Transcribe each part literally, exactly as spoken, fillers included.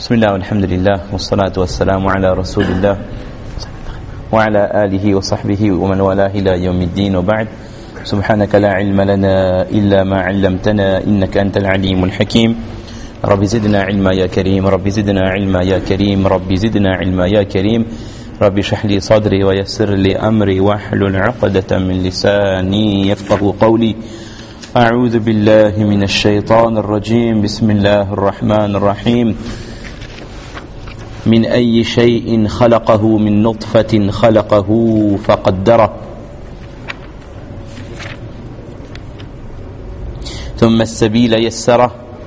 بسم الله والحمد لله والصلاة والسلام على رسول الله وعلى آله وصحبه ومن والاه إلى يوم الدين وبعد سبحانك لا علم لنا إلا ما علمتنا إنك أنت العليم الحكيم رب زدنا علما يا كريم رب زدنا علما يا كريم رب زدنا علما يا كريم رب اشرح لي صدري ويسر لي أمري واحلل عقدة من لساني يفقه قولي أعوذ بالله من الشيطان الرجيم بسم الله الرحمن الرحيم من أي شيء خلقه من نطفة خلقه فقدره ثم السبيل يسره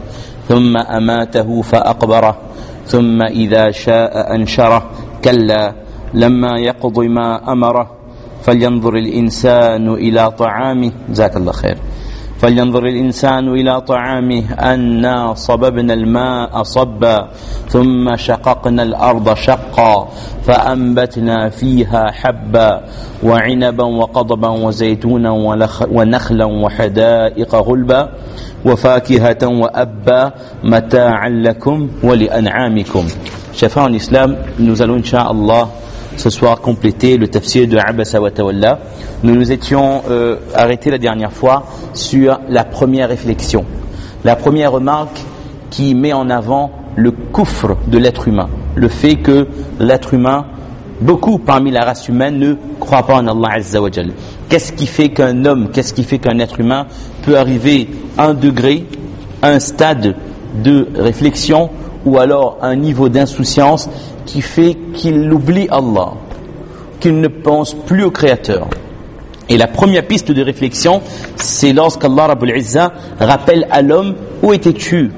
ثم أماته فأقبره ثم إذا شاء أنشره كلا لما يقض ما أمره فلينظر الإنسان إلى طعامه جزاك الله خير فلينظر الإنسان إلى طعامه أنا صببنا الماء صبا ثم شققنا الأرض شقا فأنبتنا فيها حبا وعنبا وقضبا وزيتونا ونخلا وحدائق غلبا وفاكهة وأبا متاعا لكم ولأنعامكم. Chers frères en islam, nous allons incha'Allah ce soir compléter le tafsir de Abasa wa Tawalla. Nous nous étions euh, arrêtés la dernière fois sur la première réflexion, la première remarque qui met en avant le kufr de l'être humain, le fait que l'être humain, beaucoup parmi la race humaine ne croient pas en Allah Azza wa Jal. Qu'est-ce qui fait qu'un homme, qu'est-ce qui fait qu'un être humain peut arriver à un degré, à un stade de réflexion ou alors un niveau d'insouciance qui fait qu'il oublie Allah, qu'il ne pense plus au Créateur. Et la première piste de réflexion, c'est lorsqu'Allah Rabbul Izza rappelle à l'homme: où étais-tu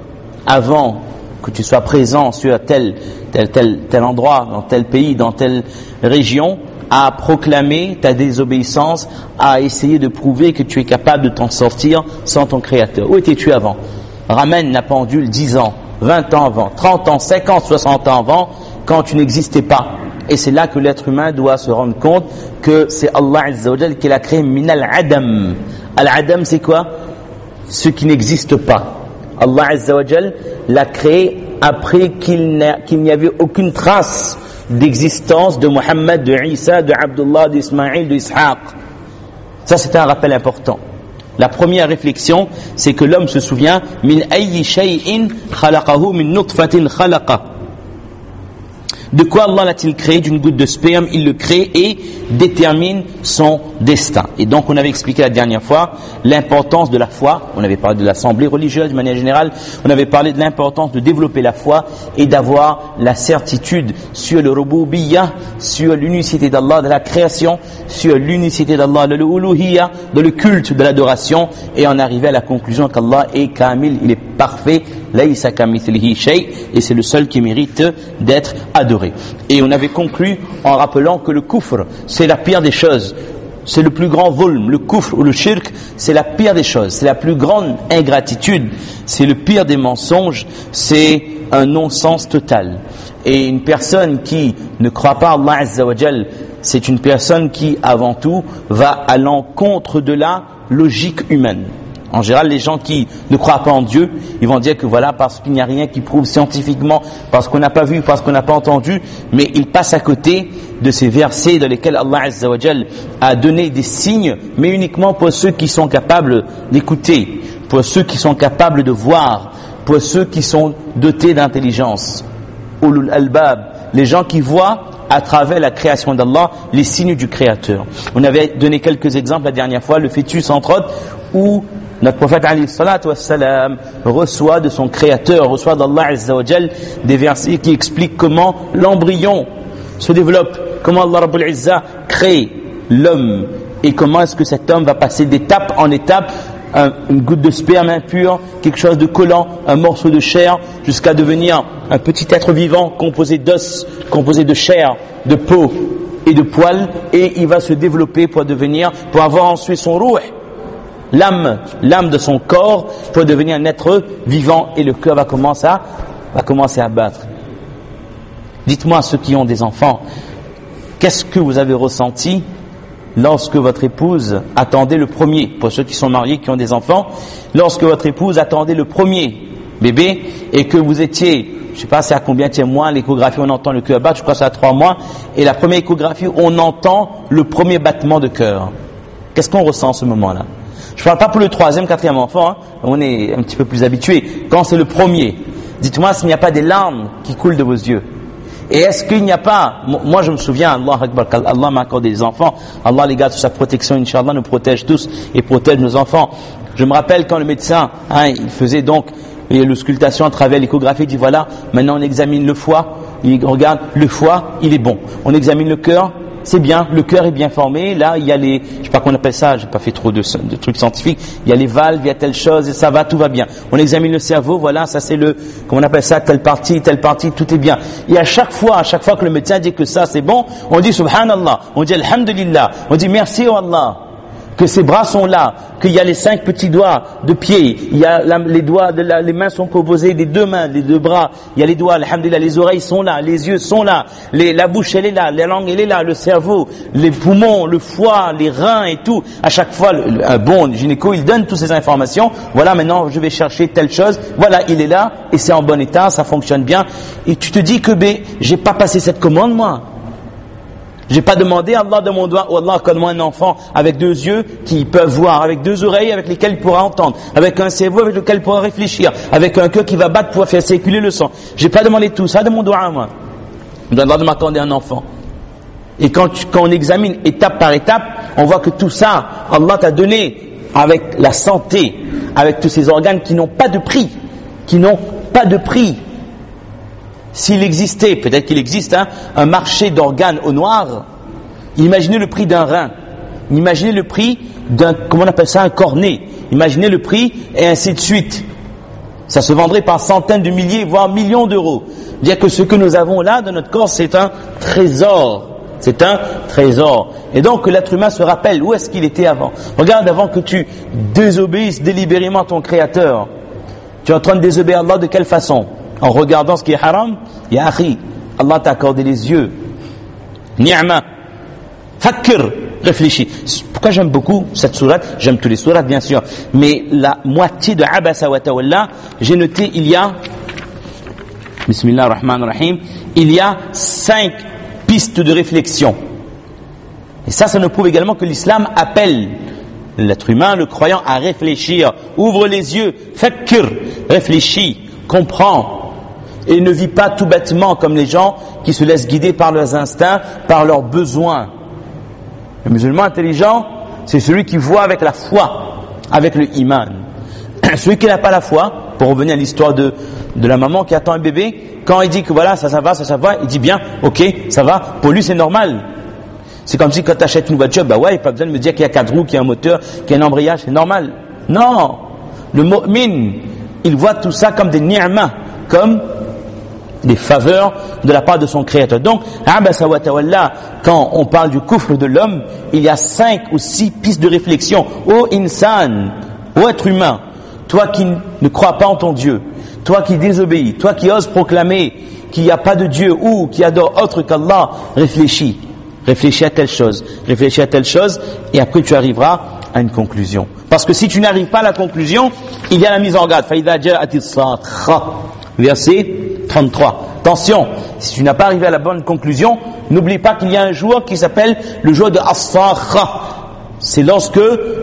avant que tu sois présent sur tel, tel, tel, tel endroit, dans tel pays, dans telle région, à proclamer ta désobéissance, à essayer de prouver que tu es capable de t'en sortir sans ton Créateur. Où étais-tu avant? Ramène la pendule dix ans, vingt ans avant, trente ans, cinquante, soixante ans avant, quand tu n'existais pas. Et c'est là que l'être humain doit se rendre compte que c'est Allah Azza wa Jal qui l'a créé min al-adam. Al-adam, c'est quoi? Ce qui n'existe pas. Allah Azza wa Jal l'a créé après qu'il, qu'il n'y avait aucune trace d'existence de Muhammad, de Isa, de Abdullah, d'Ismaïl, de Ishaq. Ça, c'est un rappel important. La première réflexion, c'est que l'homme se souvient min ayyi shay'in khalaqahu min nutfatin khalaqa. De quoi Allah l'a-t-il créé? D'une goutte de sperme, il le crée et détermine son destin. Et donc on avait expliqué la dernière fois l'importance de la foi, on avait parlé de l'assemblée religieuse de manière générale, on avait parlé de l'importance de développer la foi et d'avoir la certitude sur le rububiyyah, sur l'unicité d'Allah de la création, sur l'unicité d'Allah de l'uluhiyyah, de le culte de l'adoration, et en arriver à la conclusion qu'Allah est kamil, il est parfait, laysa kamithlihi shay, et c'est le seul qui mérite d'être adoré. Et on avait conclu en rappelant que le kufr, c'est la pire des choses, c'est le plus grand volme. Le kufr ou le shirk, c'est la pire des choses, c'est la plus grande ingratitude, c'est le pire des mensonges, c'est un non-sens total. Et une personne qui ne croit pas à Allah Azza wa Jal, c'est une personne qui avant tout va à l'encontre de la logique humaine. En général, les gens qui ne croient pas en Dieu, ils vont dire que voilà, parce qu'il n'y a rien qui prouve scientifiquement, parce qu'on n'a pas vu, parce qu'on n'a pas entendu, mais ils passent à côté de ces versets dans lesquels Allah Azza wa Jal a donné des signes, mais uniquement pour ceux qui sont capables d'écouter, pour ceux qui sont capables de voir, pour ceux qui sont dotés d'intelligence. Ulul albab, les gens qui voient à travers la création d'Allah les signes du Créateur. On avait donné quelques exemples la dernière fois, le fœtus entre autres, où notre prophète alayhi salatu wassalam reçoit de son créateur, reçoit d'Allah Azza wa Jal des versets qui expliquent comment l'embryon se développe, comment Allah Rabbul Izza crée l'homme et comment est-ce que cet homme va passer d'étape en étape, un, une goutte de sperme impur, quelque chose de collant, un morceau de chair, jusqu'à devenir un petit être vivant composé d'os, composé de chair, de peau et de poils, et il va se développer pour devenir, pour avoir ensuite son ruh, l'âme, l'âme de son corps, pour devenir un être vivant, et le cœur va commencer à, va commencer à battre. Dites-moi, ceux qui ont des enfants, qu'est-ce que vous avez ressenti lorsque votre épouse attendait le premier, pour ceux qui sont mariés, qui ont des enfants, lorsque votre épouse attendait le premier bébé et que vous étiez je sais pas c'est à combien de mois l'échographie, on entend le cœur battre, je crois que c'est à trois mois, et la première échographie, on entend le premier battement de cœur. Qu'est-ce qu'on ressent à ce moment-là? Je ne parle pas pour le troisième, quatrième enfant, hein, on est un petit peu plus habitué. Quand c'est le premier, dites-moi s'il n'y a pas des larmes qui coulent de vos yeux. Et est-ce qu'il n'y a pas, moi je me souviens, Allah Akbar, Allah m'a accordé des enfants, Allah les garde sous sa protection, Inch'Allah nous protège tous et protège nos enfants. Je me rappelle quand le médecin, hein, il faisait donc l'auscultation à travers l'échographie, il dit voilà, maintenant on examine le foie, il regarde le foie, il est bon. On examine le cœur, c'est bien, le cœur est bien formé, là il y a les, je sais pas qu'on appelle ça, j'ai pas fait trop de, de trucs scientifiques, il y a les valves, il y a telle chose, et ça va, tout va bien. On examine le cerveau, voilà, ça c'est le, comment on appelle ça, telle partie, telle partie, tout est bien. Et à chaque fois, à chaque fois que le médecin dit que ça c'est bon, on dit subhanallah, on dit alhamdulillah, on dit merci à Allah, que ses bras sont là, qu'il y a les cinq petits doigts de pied, il y a la, les doigts, de la, les mains sont composées des deux mains, des deux bras, il y a les doigts, alhamdulillah, les oreilles sont là, les yeux sont là, les, la bouche elle est là, la langue elle est là, le cerveau, les poumons, le foie, les reins et tout. À chaque fois, le, un bon gynéco, il donne toutes ces informations. Voilà, maintenant je vais chercher telle chose. Voilà, il est là et c'est en bon état, ça fonctionne bien. Et tu te dis que ben, j'ai pas passé cette commande moi. J'ai pas demandé à Allah de mon doigt, oh Allah, accorde-moi un enfant avec deux yeux qui peuvent voir, avec deux oreilles avec lesquelles il pourra entendre, avec un cerveau avec lequel il pourra réfléchir, avec un cœur qui va battre pour faire circuler le sang. J'ai pas demandé tout ça de mon doigt à moi. Allah de m'accorder un enfant. Et quand, tu, quand on examine étape par étape, on voit que tout ça, Allah t'a donné avec la santé, avec tous ces organes qui n'ont pas de prix, qui n'ont pas de prix. S'il existait, peut-être qu'il existe, hein, un marché d'organes au noir, imaginez le prix d'un rein, imaginez le prix d'un, comment on appelle ça, un cornet, imaginez le prix et ainsi de suite. Ça se vendrait par centaines de milliers, voire millions d'euros. Dire que ce que nous avons là dans notre corps, c'est un trésor. C'est un trésor. Et donc l'être humain se rappelle où est-ce qu'il était avant. Regarde, avant que tu désobéisses délibérément à ton Créateur, tu es en train de désobéir à Allah de quelle façon? En regardant ce qui est haram, ya akhi, Allah t'a accordé les yeux. Ni'ma. Fakir, réfléchis. Pourquoi j'aime beaucoup cette sourate? J'aime tous les sourates bien sûr, mais la moitié de Abasa wa Tawalla, j'ai noté il y a, Bismillah ar-Rahman ar-Rahim, il y a cinq pistes de réflexion. Et ça, ça nous prouve également que l'islam appelle l'être humain, le croyant, à réfléchir. Ouvre les yeux, fakir, réfléchis, comprends. Et ne vis pas tout bêtement comme les gens qui se laissent guider par leurs instincts, par leurs besoins. Le musulman intelligent, c'est celui qui voit avec la foi, avec le iman. Celui qui n'a pas la foi, pour revenir à l'histoire de, de la maman qui attend un bébé, quand il dit que voilà, ça, ça va, ça, ça va, il dit bien, ok, ça va, pour lui c'est normal. C'est comme si quand tu achètes une voiture, bah ouais, il n'y a pas besoin de me dire qu'il y a quatre roues, qu'il y a un moteur, qu'il y a un embrayage, c'est normal. Non, le mu'min, il voit tout ça comme des ni'ma, comme des faveurs de la part de son Créateur. Donc, Abasa wa Tawalla, quand on parle du kufr de l'homme, il y a cinq ou six pistes de réflexion. Ô insan, ô être humain, toi qui ne crois pas en ton Dieu, toi qui désobéis, toi qui oses proclamer qu'il n'y a pas de Dieu ou qui adore autre qu'Allah, réfléchis. Réfléchis à telle chose, réfléchis à telle chose, et après tu arriveras à une conclusion. Parce que si tu n'arrives pas à la conclusion, il y a la mise en garde. Faïda ja'atis sakha. Verset trente-trois. Attention, si tu n'as pas arrivé à la bonne conclusion, n'oublie pas qu'il y a un jour qui s'appelle le jour de as-sakha. C'est lorsque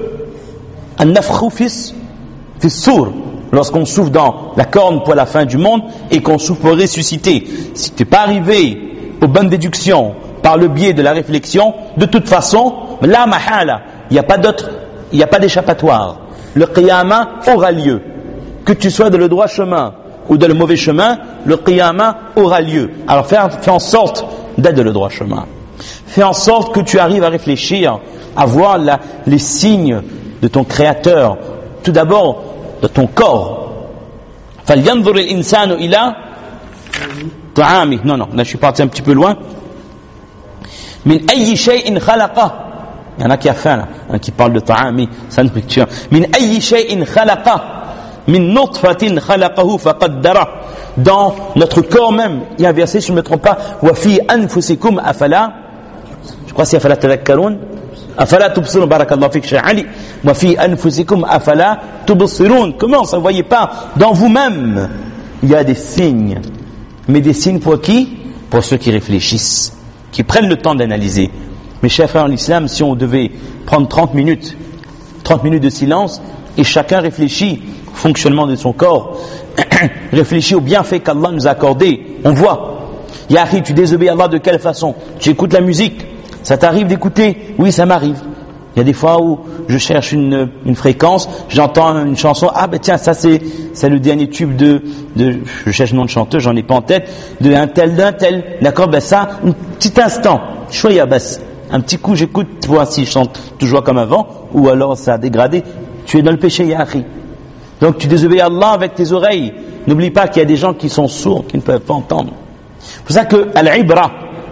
an-nafkhu fis fis-sur, lorsqu'on souffle dans la corne pour la fin du monde et qu'on souffle pour ressusciter. Si tu n'es pas arrivé aux bonnes déductions par le biais de la réflexion, de toute façon, la mahala, il n'y a pas d'autre, il n'y a pas d'échappatoire. Le qiyamah aura lieu. Que tu sois dans le droit chemin ou dans le mauvais chemin, le qiyamah aura lieu. Alors fais, fais en sorte d'être dans le droit chemin. Fais en sorte que tu arrives à réfléchir, à voir la, les signes de ton Créateur. Tout d'abord, de ton corps. فَلْيَنْظُرِ الْإِنسَانُ إِلَىٰ طَعَامِهِ. Non, non, là je suis parti un petit peu loin. Min ayyi shay'in khalaqa. Il y en a qui a faim là, hein, qui parle de ta'ami, ça ne peut pas. Min ayyi shay'in khalaqa. Min nutfatin khalaqahu faqaddara. Dans notre corps même, il y a un verset, si je ne me trompe pas, wa fi anfusikum afala. Je crois que c'est afala tadhakkarun. Afala tubsirun, barakallahu fik Cheikh Ali. Wa fi anfusikum afala tubsirun. Comment ça, vous voyez pas? Dans vous-même, il y a des signes. mais des signes pour qui? Pour ceux qui réfléchissent, qui prennent le temps d'analyser. Mes chers frères en l'islam, si on devait prendre trente minutes, trente minutes de silence, et chacun réfléchit au fonctionnement de son corps, réfléchit aux bienfaits qu'Allah nous a accordés, on voit. Yahri, tu désobéis à Allah de quelle façon? Tu écoutes la musique, ça t'arrive d'écouter? Oui, ça m'arrive. Il y a des fois où je cherche une, une fréquence, j'entends une chanson, ah ben tiens, ça c'est, c'est le dernier tube de, de, je cherche le nom de chanteur, j'en ai pas en tête, de un tel, d'un tel, d'accord, ben ça, un petit instant, choya bas, un petit coup j'écoute, voir si je chante toujours comme avant, ou alors ça a dégradé, tu es dans le péché, Yahri. Donc tu désobéis à Allah avec tes oreilles. N'oublie pas qu'il y a des gens qui sont sourds, qui ne peuvent pas entendre. C'est pour ça que Al-Ibra,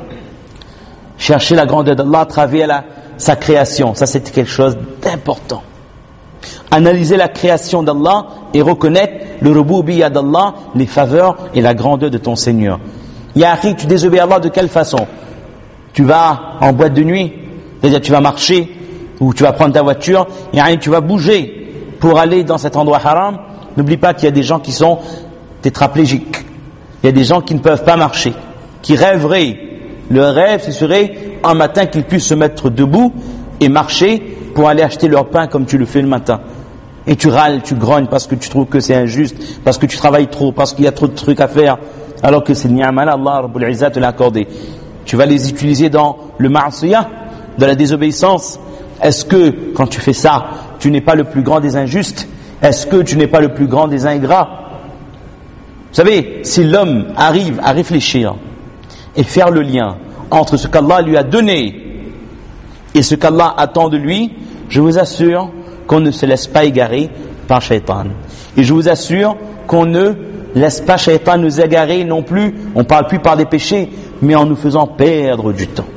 chercher la grandeur d'Allah à travers la, sa création, ça c'est quelque chose d'important. Analyser la création d'Allah et reconnaître le rububiyyah d'Allah, les faveurs et la grandeur de ton Seigneur. Yahri, tu désobéis à Allah de quelle façon? Tu vas en boîte de nuit, c'est-à-dire tu vas marcher, ou tu vas prendre ta voiture, Yahri, tu vas bouger pour aller dans cet endroit haram. N'oublie pas qu'il y a des gens qui sont tétraplégiques. Il y a des gens qui ne peuvent pas marcher, qui rêveraient. Le rêve, ce serait un matin qu'ils puissent se mettre debout et marcher pour aller acheter leur pain comme tu le fais le matin. Et tu râles, tu grognes parce que tu trouves que c'est injuste, parce que tu travailles trop, parce qu'il y a trop de trucs à faire, alors que c'est le ni'mal, Allah Rabbul Izzat te l'a accordé. Tu vas les utiliser dans le ma'asiyah, dans la désobéissance. Est-ce que, quand tu fais ça, tu n'es pas le plus grand des injustes? Est-ce que tu n'es pas le plus grand des ingrats? Vous savez, si l'homme arrive à réfléchir et faire le lien entre ce qu'Allah lui a donné et ce qu'Allah attend de lui, je vous assure qu'on ne se laisse pas égarer par Shaitan. Et je vous assure qu'on ne laisse pas Shaitan nous égarer non plus, on ne parle plus par des péchés, mais en nous faisant perdre du temps.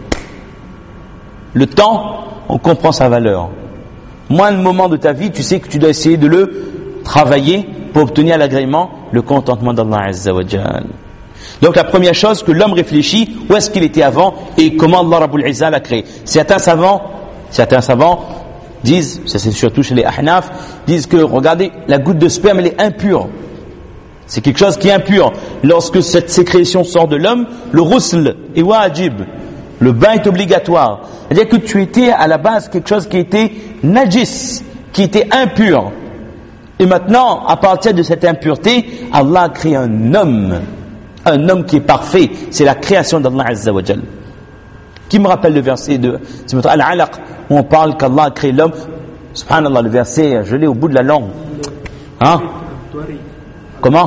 Le temps, on comprend sa valeur. Moins de moments de ta vie, tu sais que tu dois essayer de le travailler pour obtenir l'agrément, le contentement d'Allah Azza wa Jal. Donc la première chose que l'homme réfléchit, où est-ce qu'il était avant et comment Allah Rabbul Izzat l'a créé. Certains savants, certains savants disent, ça c'est surtout chez les Ahnaf, disent que regardez, la goutte de sperme elle est impure. C'est quelque chose qui est impur. Lorsque cette sécrétion sort de l'homme, le rusl est wajib. Le bain est obligatoire. C'est-à-dire que tu étais à la base quelque chose qui était najis, qui était impur. Et maintenant, à partir de cette impureté, Allah a créé un homme. Un homme qui est parfait. C'est la création d'Allah Azza wa Jal. Qui me rappelle le verset de Al-Alaq, où on parle qu'Allah a créé l'homme. Subhanallah, le verset, je l'ai au bout de la langue. Hein? Comment?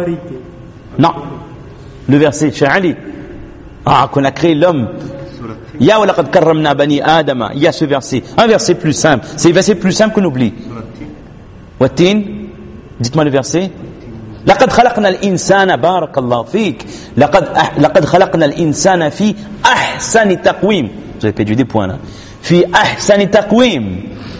Non. Le verset, chez Ali. Ah, qu'on a créé l'homme. Ya wa laqad karramna bani Adama. Il y a ce verset. Un verset plus simple. C'est le verset plus simple qu'on oublie. Wattin. Dites-moi le verset. لقد خلقنا الإنسان بارك الله فيك لقد لقد خلقنا الإنسان في أحسن تقويم. Vous avez perdu des points là. في أحسن تقويم.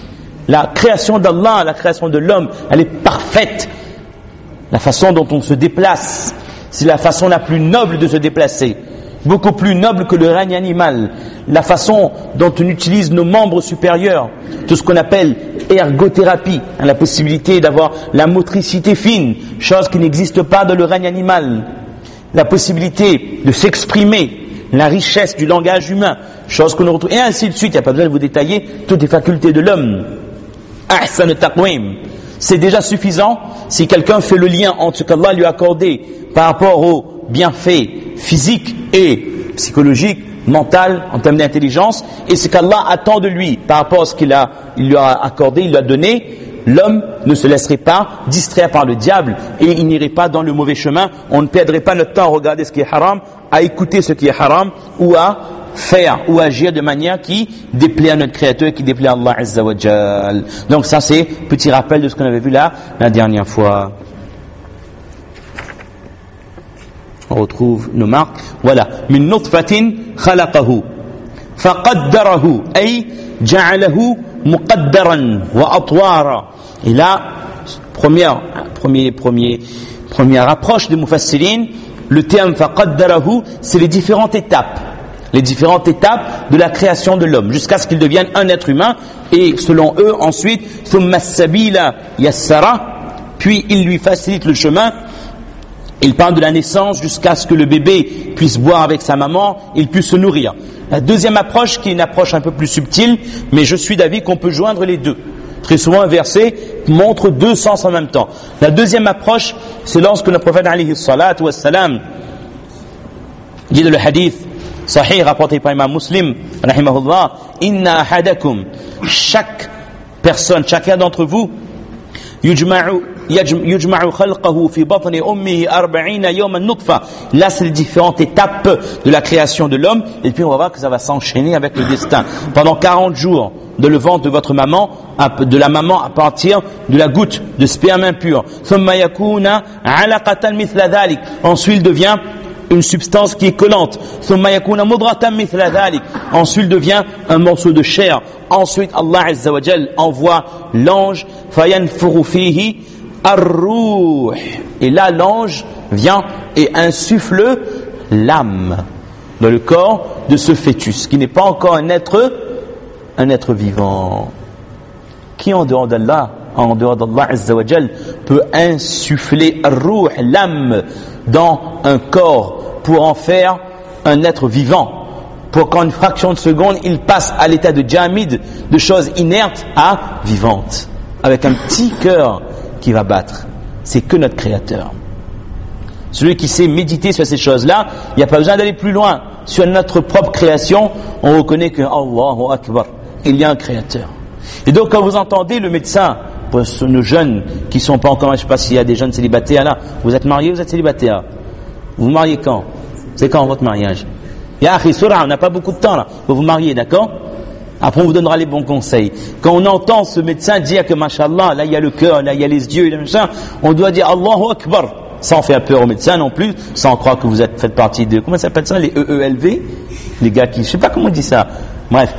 La création d'Allah, la création de l'homme, elle est parfaite. La façon dont on se déplace, c'est la façon la plus noble de se déplacer. Beaucoup plus noble que le règne animal. La façon dont on utilise nos membres supérieurs, tout ce qu'on appelle ergothérapie, hein, la possibilité d'avoir la motricité fine, chose qui n'existe pas dans le règne animal. La possibilité de s'exprimer, la richesse du langage humain, chose qu'on retrouve, et ainsi de suite. Il n'y a pas besoin de vous détailler toutes les facultés de l'homme. Ahsan taqwim. C'est déjà suffisant si quelqu'un fait le lien entre ce qu'Allah lui a accordé par rapport aux bienfaits physiques et psychologiques, mental, en termes d'intelligence, et ce qu'Allah attend de lui par rapport à ce qu'il a, il lui a accordé, il lui a donné. L'homme ne se laisserait pas distraire par le diable et il n'irait pas dans le mauvais chemin. On ne perdrait pas notre temps à regarder ce qui est haram, à écouter ce qui est haram, ou à faire ou agir de manière qui déplaît à notre Créateur et qui déplaît à Allah Azza wa Jal. Donc ça c'est petit rappel de ce qu'on avait vu là la dernière fois. On retrouve nos marques. Voilà. Min nutfatin khalaqahu faqaddarahu ay ja'alahu muqaddaran wa atwara. Et là, première, premier, premier, première approche de Mufassirin, le terme faqaddarahu, c'est les différentes étapes. Les différentes étapes de la création de l'homme, jusqu'à ce qu'il devienne un être humain, et selon eux, ensuite, thumma as-sabila yassara, puis il lui facilite le chemin, Il parle de la naissance jusqu'à ce que le bébé puisse boire avec sa maman, il puisse se nourrir. La deuxième approche, qui est une approche un peu plus subtile, mais je suis d'avis qu'on peut joindre les deux. Très souvent, un verset montre deux sens en même temps. La deuxième approche, c'est lorsque le prophète alayhi salatu wassalam dit dans le hadith sahih rapporté par Imam Muslim, rahimahullah, inna ahadakum, chaque personne, chacun d'entre vous, yujma'u yujma'u khalqahu fi batni ummihi arba'ina yawman nutfa. Là, c'est les différentes étapes de la création de l'homme, et puis on va voir que ça va s'enchaîner avec le destin. Pendant quarante jours, de le ventre de votre maman, de la maman à partir de la goutte de sperme impur. Thumma yakuna 'alaqatan mithla dhalik. Ensuite, il devient une substance qui est collante. Thumma yakuna mudratan mithla dhalik. Ensuite, il devient un morceau de chair. Ensuite, Allah Azza wa Jal envoie l'ange, fayanfuru fihi ar-ruh. Et là, l'ange vient et insuffle l'âme dans le corps de ce fœtus, qui n'est pas encore un être, un être vivant. Qui en dehors d'Allah, en dehors d'Allah Azza wa Jal, peut insuffler ar-ruh, l'âme, dans un corps pour en faire un être vivant? Pour qu'en une fraction de seconde, il passe à l'état de jamid, de choses inertes à vivantes, avec un petit cœur qui va battre. C'est que notre Créateur. Celui qui sait méditer sur ces choses-là, il n'y a pas besoin d'aller plus loin. Sur notre propre création, on reconnaît que Allahu Akbar, il y a un Créateur. Et donc, quand vous entendez le médecin, pour nos jeunes qui ne sont pas encore, je ne sais pas s'il y a des jeunes célibataires là, vous êtes mariés, vous êtes célibataires. Vous vous mariez quand? C'est quand votre mariage? Ya akhi surah, on n'a pas beaucoup de temps là. Vous vous mariez, d'accord? Après on vous donnera les bons conseils. Quand on entend ce médecin dire que mashallah, là il y a le cœur, là il y a les yeux, il y a le machin, on doit dire Allahu Akbar, sans faire peur au médecin non plus, sans croire que vous êtes faites partie de, comment ça s'appelle ça, les E E L V, les gars qui, je sais pas comment on dit ça. Bref,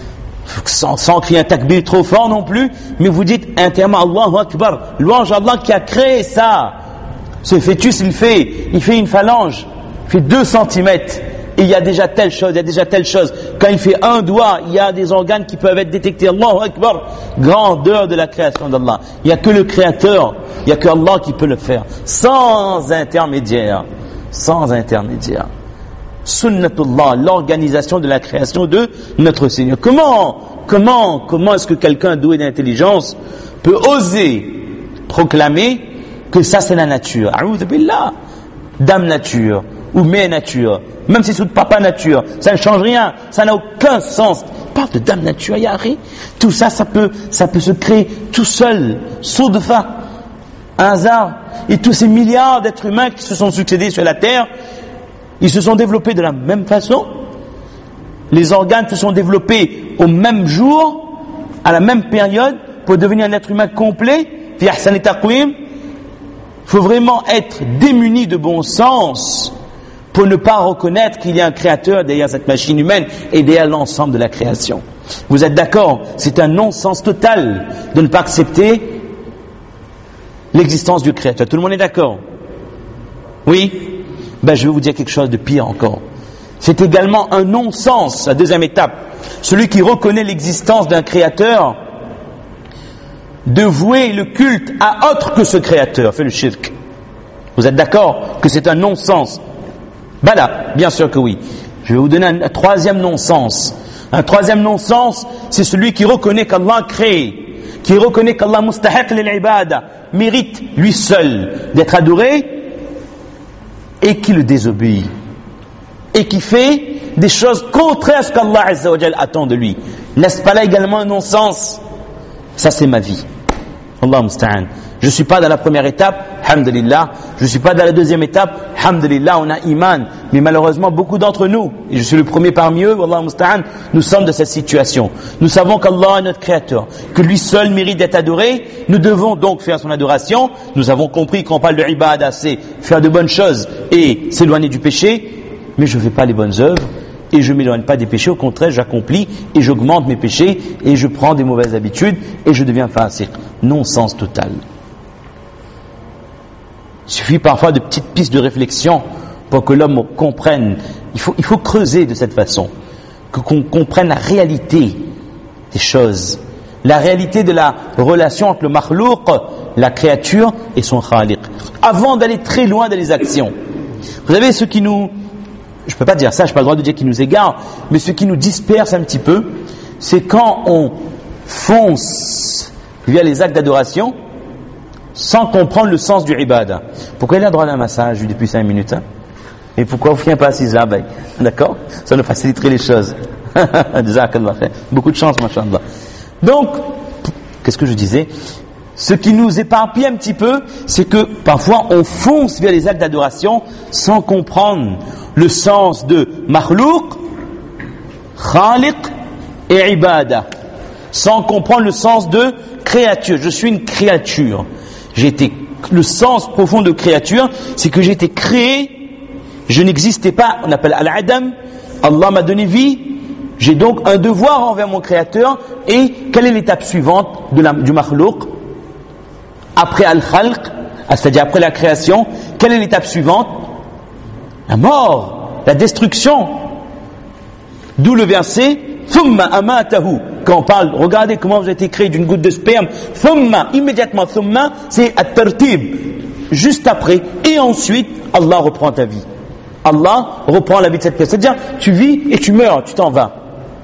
sans, sans crier un takbir trop fort non plus, mais vous dites intérieurement Allahu Akbar, louange à Allah qui a créé ça. Ce fœtus il fait, il fait une phalange, il fait deux centimètres. Et il y a déjà telle chose, il y a déjà telle chose. Quand il fait un doigt, il y a des organes qui peuvent être détectés. Allahu Akbar, grandeur de la création d'Allah. Il n'y a que le Créateur, il n'y a que Allah qui peut le faire. Sans intermédiaire. Sans intermédiaire. Sunnatullah, l'organisation de la création de notre Seigneur. Comment, comment, comment est-ce que quelqu'un doué d'intelligence peut oser proclamer que ça c'est la nature? A'udhu billah. Dame nature. Ou mère nature, même si c'est papa nature, ça ne change rien, ça n'a aucun sens. On parle de dame nature, yari. Tout ça, ça peut, ça peut se créer tout seul, soudfa, un hasard. Et tous ces milliards d'êtres humains qui se sont succédés sur la terre, ils se sont développés de la même façon. Les organes se sont développés au même jour, à la même période, pour devenir un être humain complet. Fi ahsani taqwim. Il faut vraiment être démuni de bon sens pour ne pas reconnaître qu'il y a un créateur derrière cette machine humaine et derrière l'ensemble de la création. Vous êtes d'accord? C'est un non-sens total de ne pas accepter l'existence du créateur. Tout le monde est d'accord? Oui? Ben, je vais vous dire quelque chose de pire encore. C'est également un non-sens, la deuxième étape. Celui qui reconnaît l'existence d'un créateur, de vouer le culte à autre que ce créateur, fait le shirk. Vous êtes d'accord que c'est un non-sens? Ben là, bien sûr que oui. Je vais vous donner un, un troisième non-sens. Un troisième non-sens, c'est celui qui reconnaît qu'Allah crée, qui reconnaît qu'Allah mustahiq lil-ibada, mérite lui seul d'être adoré, et qui le désobéit. Et qui fait des choses contraires à ce qu'Allah Azza wa Jal attend de lui. N'est-ce pas là également un non-sens? Ça c'est ma vie. Allah musta'an. Je ne suis pas dans la première étape, alhamdulillah. Je ne suis pas dans la deuxième étape, alhamdulillah, on a iman. Mais malheureusement, beaucoup d'entre nous, et je suis le premier parmi eux, Allah musta'an, nous sommes dans cette situation. Nous savons qu'Allah est notre créateur, que lui seul mérite d'être adoré. Nous devons donc faire son adoration. Nous avons compris qu'on parle de ibadah, c'est faire de bonnes choses et s'éloigner du péché. Mais je ne fais pas les bonnes œuvres. Et je ne m'éloigne pas des péchés, au contraire, j'accomplis et j'augmente mes péchés et je prends des mauvaises habitudes et je deviens fasiq. Non-sens total. Il suffit parfois de petites pistes de réflexion pour que l'homme comprenne. Il faut, il faut creuser de cette façon, que qu'on comprenne la réalité des choses, la réalité de la relation entre le makhlouq, la créature, et son khaliq. Avant d'aller très loin dans les actions. Vous savez, ce qui nous, je ne peux pas dire ça, je n'ai pas le droit de dire qui nous égare, mais ce qui nous disperse un petit peu, c'est quand on fonce via les actes d'adoration sans comprendre le sens du ibadah. Pourquoi il a droit à un massage depuis cinq minutes hein? Et pourquoi vous ne vient pas assis là ben, d'accord? Ça nous faciliterait les choses. Beaucoup de chance, machallah. Donc, qu'est-ce que je disais? Ce qui nous éparpille un petit peu, c'est que parfois on fonce vers les actes d'adoration sans comprendre le sens de makhlouq, khaliq et ibadah. Sans comprendre le sens de créature. Je suis une créature. J'ai été, le sens profond de créature, c'est que j'ai été créé, je n'existais pas, on appelle al-adam, Allah m'a donné vie, j'ai donc un devoir envers mon créateur, et quelle est l'étape suivante de la, du makhlouq? Après al-khalq, c'est-à-dire après la création, quelle est l'étape suivante? La mort, la destruction. D'où le verset thumma amatahu. Quand on parle, regardez comment vous avez été créé d'une goutte de sperme. Thumma, immédiatement, thumma, c'est at-tartib. Juste après. Et ensuite, Allah reprend ta vie. Allah reprend la vie de cette personne. C'est-à-dire, tu vis et tu meurs, tu t'en vas.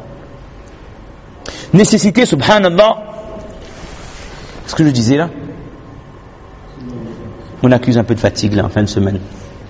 Nécessité, subhanallah. Ce que je disais là, on accuse un peu de fatigue là en fin de semaine.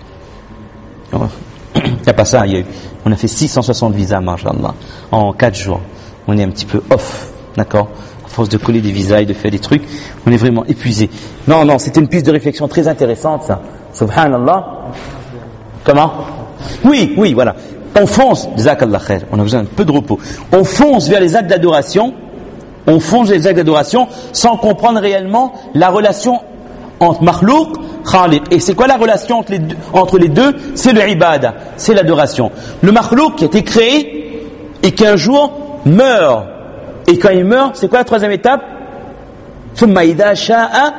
Il n'y a pas ça, il y a eu, on a fait six cent soixante visas, mashallah, en quatre jours. On est un petit peu off, d'accord? À force de coller des visas et de faire des trucs, on est vraiment épuisé. Non, non, c'était une piste de réflexion très intéressante, ça. Subhanallah. Comment? Oui, oui, voilà. On fonce, jazakallah khair, on a besoin d'un peu de repos. On fonce vers les actes d'adoration, on fonce vers les actes d'adoration sans comprendre réellement la relation entre makhlouq, khaliq. Et c'est quoi la relation entre les deux, entre les deux? C'est le ibadah, c'est l'adoration. Le makhlouq qui a été créé et qui un jour meurt. Et quand il meurt, c'est quoi la troisième étape? Thumma idha sha'a,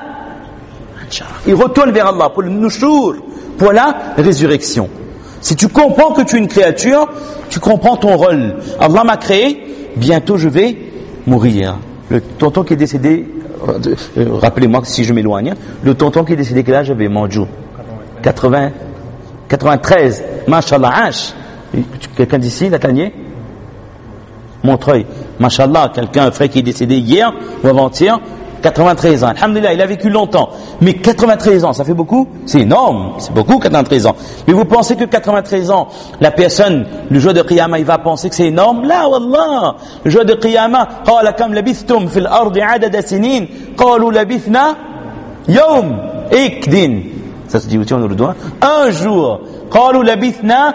il retourne vers Allah pour le nushur, pour la résurrection. Si tu comprends que tu es une créature, tu comprends ton rôle. Allah m'a créé, bientôt je vais mourir. Le tonton qui est décédé, euh, rappelez-moi si je m'éloigne, le tonton qui est décédé, quel âge avait Manjou? quatre-vingts, quatre-vingt-treize, mashallah, H. Quelqu'un d'ici, Latanier? Montreuil, mashallah, quelqu'un, un frère qui est décédé hier ou avant-hier, quatre-vingt-treize ans, alhamdulillah, il a vécu longtemps. Mais quatre-vingt-treize ans, ça fait beaucoup? C'est énorme, c'est beaucoup quatre-vingt-treize ans. Mais vous pensez que quatre-vingt-treize ans, la personne, le jour de Qiyamah, il va penser que c'est énorme? Là, wallah, le jour de Qiyamah, قال كم لبثتم في الأرض عدد سنين قالوا لبثنا يوم إكدين. Ça se dit aussi, on a le doigt. Un jour. قالوا لبثنا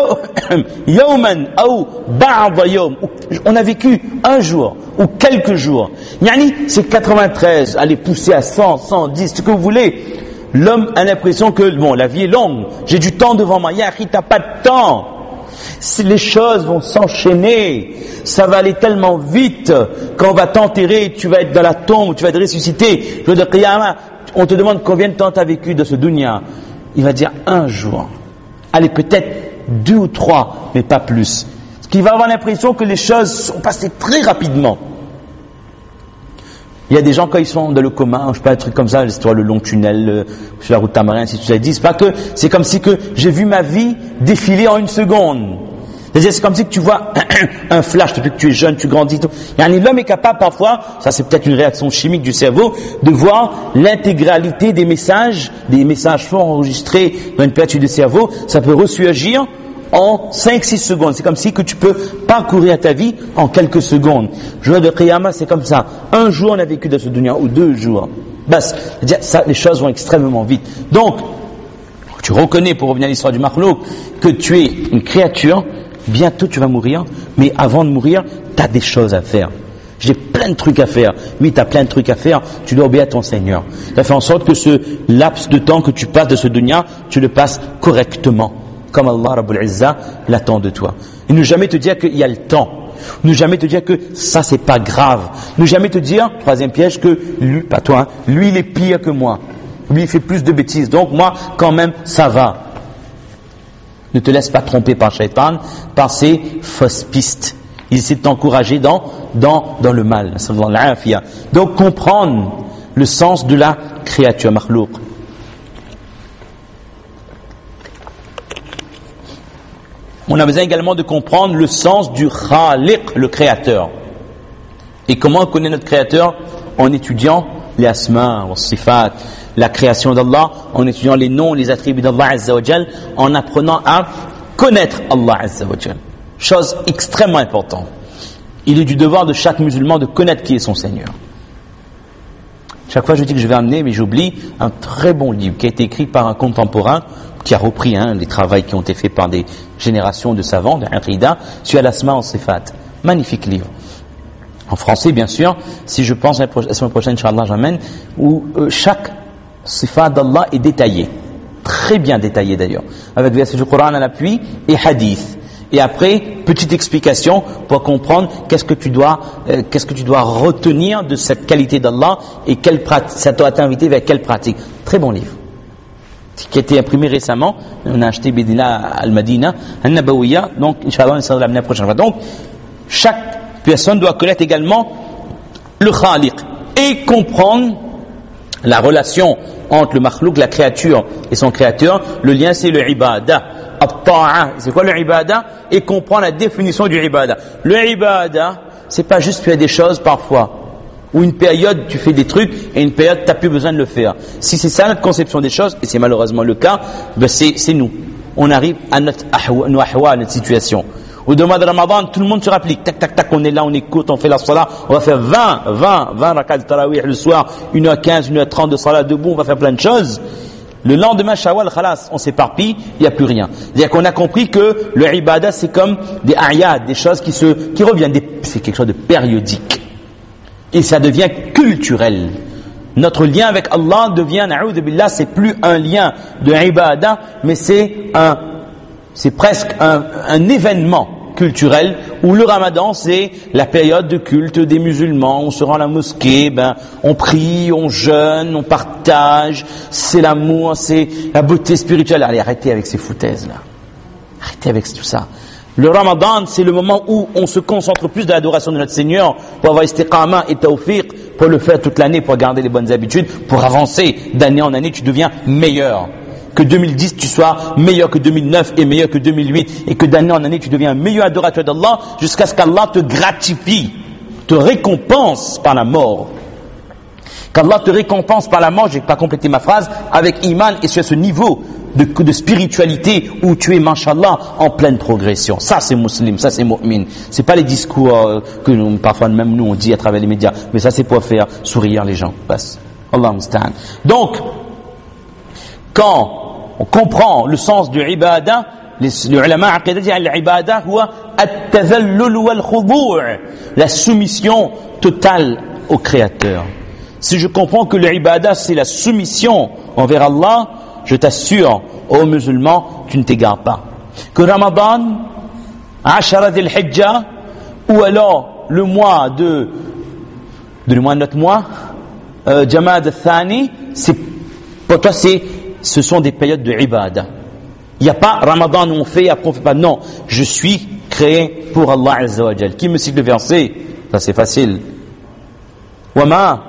يوما أو بعض يوم. On a vécu un jour ou quelques jours. Yani, c'est quatre-vingt-treize, allez pousser à cent, cent dix, ce que vous voulez. L'homme a l'impression que, bon, la vie est longue, j'ai du temps devant moi. Yahri, t'as pas de temps. Si les choses vont s'enchaîner, ça va aller tellement vite, quand on va t'enterrer, tu vas être dans la tombe, tu vas être ressuscité. Je veux dire, on te demande combien de temps tu as vécu de ce dunya. Il va dire un jour. Allez, peut-être deux ou trois, mais pas plus. Ce qui va avoir l'impression que les choses sont passées très rapidement. Il y a des gens, quand ils sont dans le coma, je sais pas, un truc comme ça, l'histoire, le long tunnel, le, sur la route Tamarin, si tu l'as dit, c'est pas que, c'est comme si que j'ai vu ma vie défiler en une seconde. C'est-à-dire, c'est comme si que tu vois un flash depuis que tu es jeune, tu grandis. Tout. L'homme est capable parfois, ça c'est peut-être une réaction chimique du cerveau, de voir l'intégralité des messages, des messages forts enregistrés dans une platine du cerveau. Ça peut ressurgir en cinq six secondes. C'est comme si que tu peux parcourir ta vie en quelques secondes. Jour de Qiyamah, c'est comme ça. Un jour on a vécu dans ce dunya, ou deux jours. Bas, c'est-à-dire, ça, les choses vont extrêmement vite. Donc, tu reconnais, pour revenir à l'histoire du makhlouq, que tu es une créature. Bientôt tu vas mourir, mais avant de mourir, tu as des choses à faire. J'ai plein de trucs à faire. Oui, tu as plein de trucs à faire, tu dois obéir à ton Seigneur. Tu as fait en sorte que ce laps de temps que tu passes de ce dunya, tu le passes correctement, comme Allah Rabbul Izzah l'attend de toi. Et ne jamais te dire qu'il y a le temps. Ne jamais te dire que ça c'est pas grave. Ne jamais te dire, troisième piège, que lui, pas toi, hein, lui il est pire que moi. Lui il fait plus de bêtises, donc moi quand même ça va. Ne te laisse pas tromper par Shaitan, par ces fausses pistes. Ils essaient de t'encourager dans, dans, dans le mal. Donc comprendre le sens de la créature, makhlouq. On a besoin également de comprendre le sens du khaliq, le créateur. Et comment on connaît notre créateur? En étudiant les asma, les sifat, la création d'Allah, en étudiant les noms, les attributs d'Allah Azza wa Jal, en apprenant à connaître Allah Azza wa Jal. Chose extrêmement importante. Il est du devoir de chaque musulman de connaître qui est son Seigneur. Chaque fois je dis que je vais amener, mais j'oublie un très bon livre qui a été écrit par un contemporain qui a repris hein, les travaux qui ont été faits par des générations de savants, de Aqida, sur l'asma wa sifat. Magnifique livre. En français, bien sûr, si je pense à la semaine prochaine, Inch'Allah, j'amène, où euh, chaque sifat d'Allah est détaillé. Très bien détaillé d'ailleurs. Avec verset du Coran à l'appui et hadith. Et après, petite explication pour comprendre qu'est-ce que tu dois, euh, qu'est-ce que tu dois retenir de cette qualité d'Allah et quelle pratique, ça doit t'inviter vers quelle pratique. Très bon livre. Qui a été imprimé récemment. On a acheté Bidina al-Madina, al-Nabawiya. Donc, Inch'Allah, on sera l'amener la prochaine fois. Donc, chaque personne doit connaître également le khaliq et comprendre la relation entre le makhlouk, la créature et son créateur. Le lien, c'est le ibada. At-ta'a, c'est quoi le ibada? Et comprendre la définition du ibada. Le ibada, c'est pas juste faire des choses parfois. Ou une période, tu fais des trucs, et une période, tu n'as plus besoin de le faire. Si c'est ça notre conception des choses, et c'est malheureusement le cas, ben c'est, c'est nous. On arrive à notre ahwa, nos ahwa, à notre situation. Au mois de Ramadan, tout le monde se rapplique. Tac, tac, tac, on est là, on écoute, on fait la salat. On va faire vingt, vingt, vingt rakats de tarawih le soir, une heure quinze, une heure trente de salat debout, on va faire plein de choses. Le lendemain, Shawwal, khalas, on s'éparpille, il n'y a plus rien. C'est-à-dire qu'on a compris que le ibadah, c'est comme des ayad, des choses qui se, qui reviennent, des, c'est quelque chose de périodique. Et ça devient culturel. Notre lien avec Allah devient, na'oudhu billah, c'est plus un lien de ibadah, mais c'est un, c'est presque un, un événement culturel où le Ramadan c'est la période de culte des musulmans. On se rend à la mosquée, ben on prie, on jeûne, on partage, c'est l'amour, c'est la beauté spirituelle. Allez, arrêtez avec ces foutaises là. Arrêtez avec tout ça. Le Ramadan, c'est le moment où on se concentre plus de l'adoration de notre Seigneur pour avoir istiqama et tawfiq, pour le faire toute l'année, pour garder les bonnes habitudes, pour avancer d'année en année, tu deviens meilleur. Que deux mille dix, tu sois meilleur que deux mille neuf et meilleur que deux mille huit, et que d'année en année, tu deviens un meilleur adorateur d'Allah, jusqu'à ce qu'Allah te gratifie, te récompense par la mort. Qu'Allah te récompense par la mort, je n'ai pas complété ma phrase, avec iman et sur ce niveau de, de spiritualité où tu es, mashallah, en pleine progression. Ça c'est musulman, ça c'est mu'min. C'est pas les discours euh, que nous, parfois même nous on dit à travers les médias, mais ça c'est pour faire sourire les gens. Bas. Allah musta'an. Donc, quand on comprend le sens du ibadah, les ulama aqidah disent l'ibada huwa at-tadhallul wal khudu', la soumission totale au créateur. Si je comprends que l'ibadah c'est la soumission envers Allah, je t'assure, ô musulman, tu ne t'égares pas. Que Ramadan, Ashara dhil Hijjah, ou alors le mois de, de le mois de notre mois, euh, Jamad al-Thani, c'est, pour toi c'est, ce sont des périodes de ibadah. Il n'y a pas Ramadan où on fait, après on fait pas. Non, je suis créé pour Allah Azza wa Jal. Qui me cite le verset? Ça c'est facile. Wama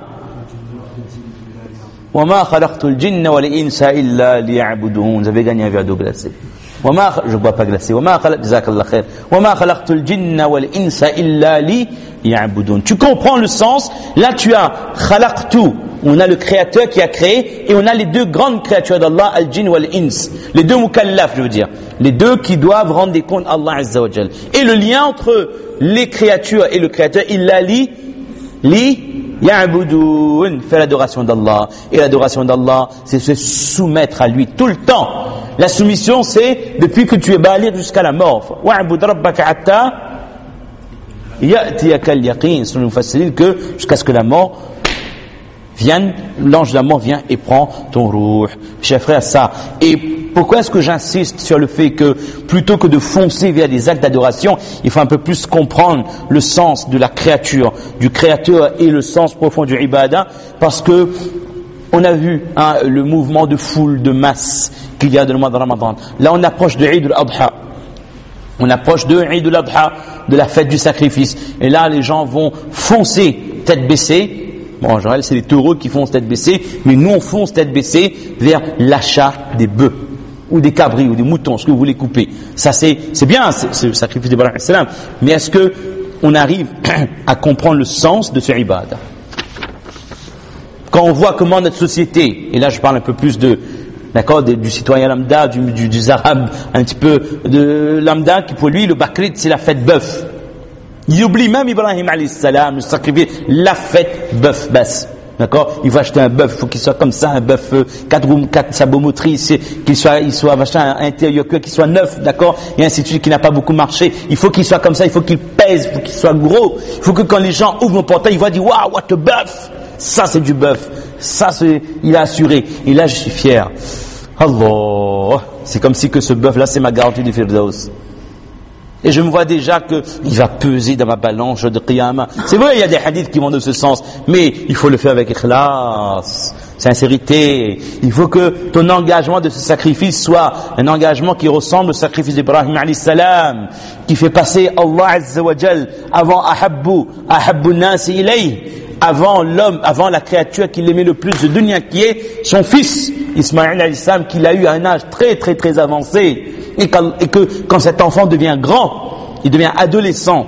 Wama khalaqtul jinna wal insa illa liya'budun. Vous avez gagné un verre d'eau glacée. Wama, je bois pas glacé. Wama khalaq, jazakallah khair. Wama khalaqtul jinna wal insa illa liya'budun. Tu comprends le sens? Là tu as khalaqtu. On a le créateur qui a créé, et on a les deux grandes créatures d'Allah, al-jinn wal-ins. Les deux mukallaf, je veux dire. Les deux qui doivent rendre des comptes à Allah Azza wa Jal. Et le lien entre les créatures et le créateur, illa li, li, ya'budun, fait l'adoration d'Allah. Et l'adoration d'Allah, c'est se soumettre à lui tout le temps. La soumission, c'est depuis que tu es baligh jusqu'à la mort. Wa'bud rabbaka hatta ya'tiyaka al-yaqin. C'est nous facile que jusqu'à ce que la mort vienne, l'ange de la mort vient et prend ton ruh. Chers frères, ça. Et pourquoi est-ce que j'insiste sur le fait que plutôt que de foncer vers des actes d'adoration, il faut un peu plus comprendre le sens de la créature, du créateur, et le sens profond du ibadah, parce que on a vu hein, le mouvement de foule, de masse qu'il y a dans le mois de Ramadan. Là on approche de Eid al-Adha. On approche de Eid al-Adha, de la fête du sacrifice. Et là, les gens vont foncer tête baissée. Bon, en général, c'est les taureaux qui foncent tête baissée, mais nous, on fonce tête baissée vers l'achat des bœufs, ou des cabris, ou des moutons, ce que vous voulez couper. Ça, c'est, c'est bien, c'est, c'est le sacrifice d'Ibrahim alayhi salam. Mais est-ce que on arrive à comprendre le sens de ce ibadah? Quand on voit comment notre société, et là, je parle un peu plus de d'accord, du citoyen lambda, du, du, du arabe, un petit peu de lambda, qui pour lui, le Bakrid, c'est la fête bœuf. Il oublie même Ibrahim alayhi salam, le sacrifice, la fête bœuf, basse. D'accord? Il va acheter un bœuf, il faut qu'il soit comme ça, un bœuf, euh, quatre roues, quatre sabots motrices, qu'il soit, il soit, machin, un intérieur, qu'il soit neuf, d'accord? Et ainsi de suite, qui n'a pas beaucoup marché. Il faut qu'il soit comme ça, il faut qu'il pèse, il faut qu'il soit gros. Il faut que quand les gens ouvrent mon portail, ils voient dire, waouh, what a bœuf! Ça, c'est du bœuf. Ça, c'est, il a assuré. Et là, je suis fier. Allah. C'est comme si que ce bœuf-là, c'est ma garantie du Firdaus. Et je me vois déjà que il va peser dans ma balance de Qiyamah. C'est vrai, il y a des hadiths qui vont dans ce sens. Mais il faut le faire avec ikhlas, sincérité. Il faut que ton engagement de ce sacrifice soit un engagement qui ressemble au sacrifice d'Ibrahim alayhi salam, qui fait passer Allah azza wa jal avant ahabbu, ahabbu nasi ilayh, avant l'homme, avant la créature qu'il aimait le plus de dunya, qui est son fils, Ismaïl alayhi salam, qu'il a eu à un âge très très très avancé, et, quand, et que quand cet enfant devient grand, il devient adolescent,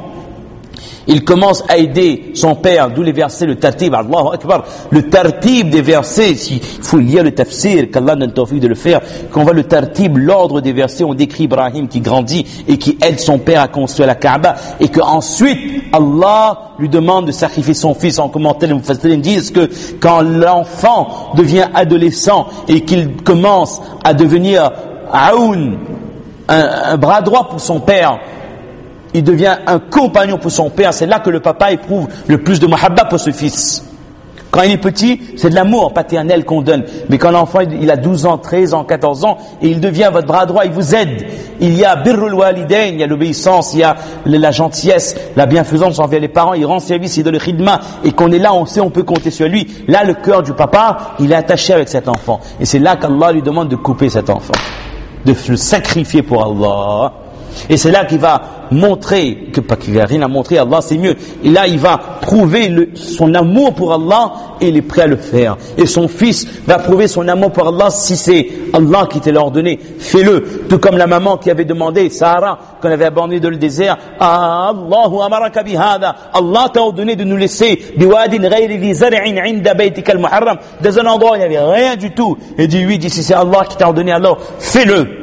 il commence à aider son père, d'où les versets, le tartib, Allahu Akbar, le tartib des versets, il faut lire le tafsir, qu'Allah donne tawfiq de le faire, quand on voit le tartib, l'ordre des versets, on décrit Ibrahim qui grandit et qui aide son père à construire la Kaaba, et qu'ensuite, Allah lui demande de sacrifier son fils. En commentaire, les mufassirin disent que quand l'enfant devient adolescent et qu'il commence à devenir aoun, un, un bras droit pour son père, il devient un compagnon pour son père, c'est là que le papa éprouve le plus de mahabba pour ce fils. Quand il est petit, c'est de l'amour paternel qu'on donne. Mais quand l'enfant, il a douze ans, treize ans, quatorze ans, et il devient votre bras droit, il vous aide. Il y a birrul walidain, il y a l'obéissance, il y a la gentillesse, la bienfaisance envers les parents, il rend service, il donne le khidma, et qu'on est là, on sait, on peut compter sur lui. Là, le cœur du papa, il est attaché avec cet enfant. Et c'est là qu'Allah lui demande de couper cet enfant, de le sacrifier pour Allah. Et c'est là qu'il va montrer, que pas qu'il n'y a rien à montrer, Allah c'est mieux. Et là il va prouver le, son amour pour Allah, et il est prêt à le faire. Et son fils va prouver son amour pour Allah si c'est Allah qui te l'a ordonné. Fais-le. Tout comme la maman qui avait demandé, Sarah, quand elle avait abandonné dans le désert, ah, Allahu amaraka bihada, Allah t'a ordonné de nous laisser biwadin ghayri li zar'in 'inda baytika al-muharram, dans un endroit où il n'y avait rien du tout. Et dit oui, dit si c'est Allah qui t'a ordonné, alors fais-le.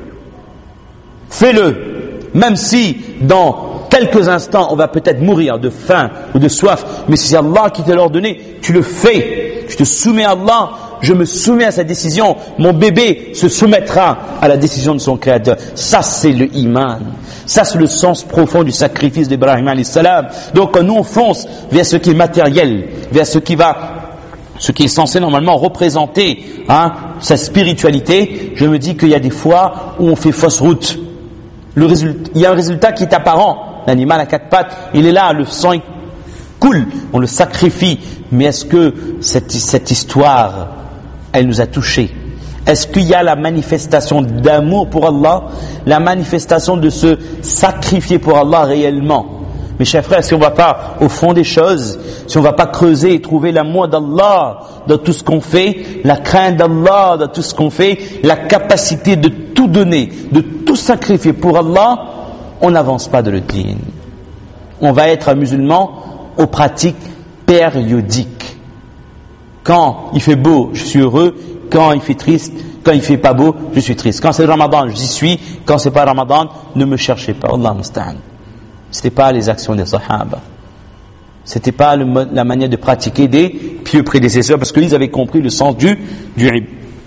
Fais-le. Même si dans quelques instants on va peut-être mourir de faim ou de soif, mais si c'est Allah qui te l'a ordonné, tu le fais. Tu te soumets à Allah, je me soumets à sa décision, mon bébé se soumettra à la décision de son créateur. Ça c'est le iman, ça c'est le sens profond du sacrifice d'Ibrahim alayhi salam. Donc quand nous on fonce vers ce qui est matériel, vers ce qui va, ce qui est censé normalement représenter hein, sa spiritualité, je me dis qu'il y a des fois où on fait fausse route. Le résultat, il y a un résultat qui est apparent. L'animal à quatre pattes, il est là, le sang il coule, on le sacrifie. Mais est-ce que cette, cette histoire, elle nous a touchés? Est-ce qu'il y a la manifestation d'amour pour Allah, la manifestation de se sacrifier pour Allah réellement? Mes chers frères, si on ne va pas au fond des choses, si on ne va pas creuser et trouver l'amour d'Allah dans tout ce qu'on fait, la crainte d'Allah dans tout ce qu'on fait, la capacité de tout donner, de tout sacrifier pour Allah, on n'avance pas de le din. On va être un musulman aux pratiques périodiques. Quand il fait beau, je suis heureux. Quand il fait triste, quand il fait pas beau, je suis triste. Quand c'est Ramadan, j'y suis. Quand c'est pas Ramadan, ne me cherchez pas. Allah musta'an. C'était pas les actions des Sahaba. C'était pas le, la manière de pratiquer des pieux prédécesseurs, parce qu'ils avaient compris le sens du du,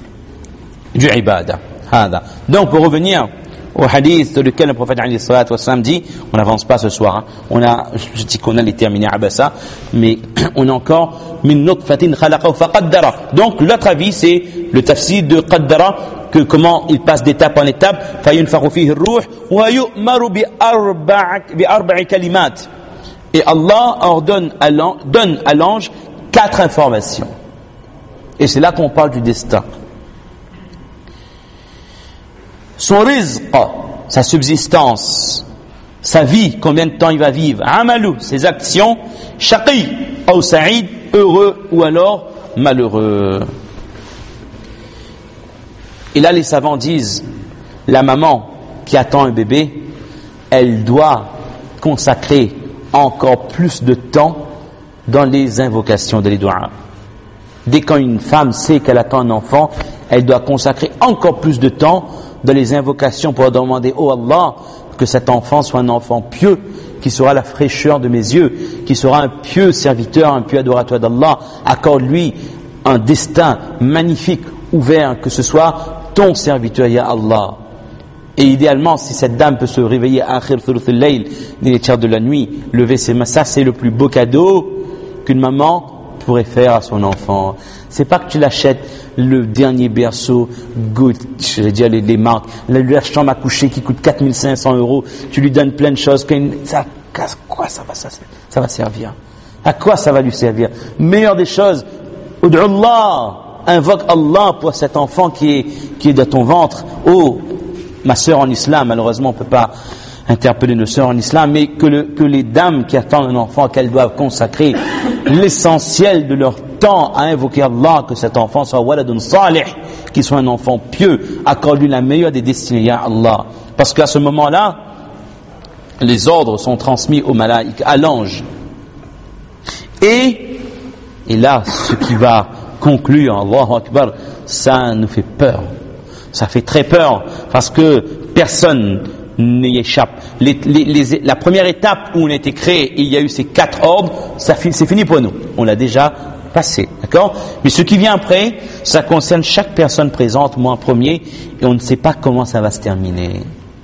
du ibadah. Donc pour revenir au hadith dans lequel le prophète alayhi salatu wassalam dit, on n'avance pas ce soir, hein. On a, je dis qu'on allait terminer abassa, mais on a encore min nutfatin khalaqahu faqaddara. Donc l'autre avis c'est le tafsir de qaddara, que comment il passe d'étape en étape, fayunfakhu fihi ar-ruh wa yu'maru bi arba'i bi arba'i kalimat. Et Allah ordonne à l'ange, donne à l'ange quatre informations. Et c'est là qu'on parle du destin. Son rizq, sa subsistance, sa vie, combien de temps il va vivre, amalou, ses actions, shaqi ou sa'id, heureux ou alors malheureux. Et là les savants disent, la maman qui attend un bébé, elle doit consacrer encore plus de temps dans les invocations, dans les du'a. Dès quand une femme sait qu'elle attend un enfant, elle doit consacrer encore plus de temps dans les invocations pour demander, oh Allah, que cet enfant soit un enfant pieux, qui sera la fraîcheur de mes yeux, qui sera un pieux serviteur, un pieux adorateur d'Allah. Accorde-lui un destin magnifique, ouvert, que ce soit ton serviteur, ya Allah. Et idéalement, si cette dame peut se réveiller à akhir thuluth al-layl, dans les tiers de la nuit, lever ses mains, ça c'est le plus beau cadeau qu'une maman pourrait faire à son enfant. C'est pas que tu l'achètes le dernier berceau, good, je vais dire les, les marques, la chambre à coucher qui coûte quatre mille cinq cents euros, tu lui donnes plein de choses, ça, à quoi ça va, ça, ça va servir? À quoi ça va lui servir? Meilleure des choses, ud'u Allah, invoque Allah pour cet enfant qui est, qui est dans ton ventre. Oh, ma sœur en islam, malheureusement on ne peut pas interpeller nos sœurs en islam, mais que, le, que les dames qui attendent un enfant, qu'elles doivent consacrer l'essentiel de leur temps à invoquer Allah, que cet enfant soit waladun salih, qu'il soit un enfant pieux, accorde-lui la meilleure des destinées, ya Allah. Parce qu'à ce moment-là, les ordres sont transmis aux malaïques, à l'ange. Et, et là, ce qui va conclure, Allahu Akbar, ça nous fait peur. Ça fait très peur, parce que personne n'y échappe. Les, les, les, la première étape où on a été créé, il y a eu ces quatre ordres, ça, c'est fini pour nous. On l'a déjà passé, d'accord? Mais ce qui vient après, ça concerne chaque personne présente, moi en premier, et on ne sait pas comment ça va se terminer.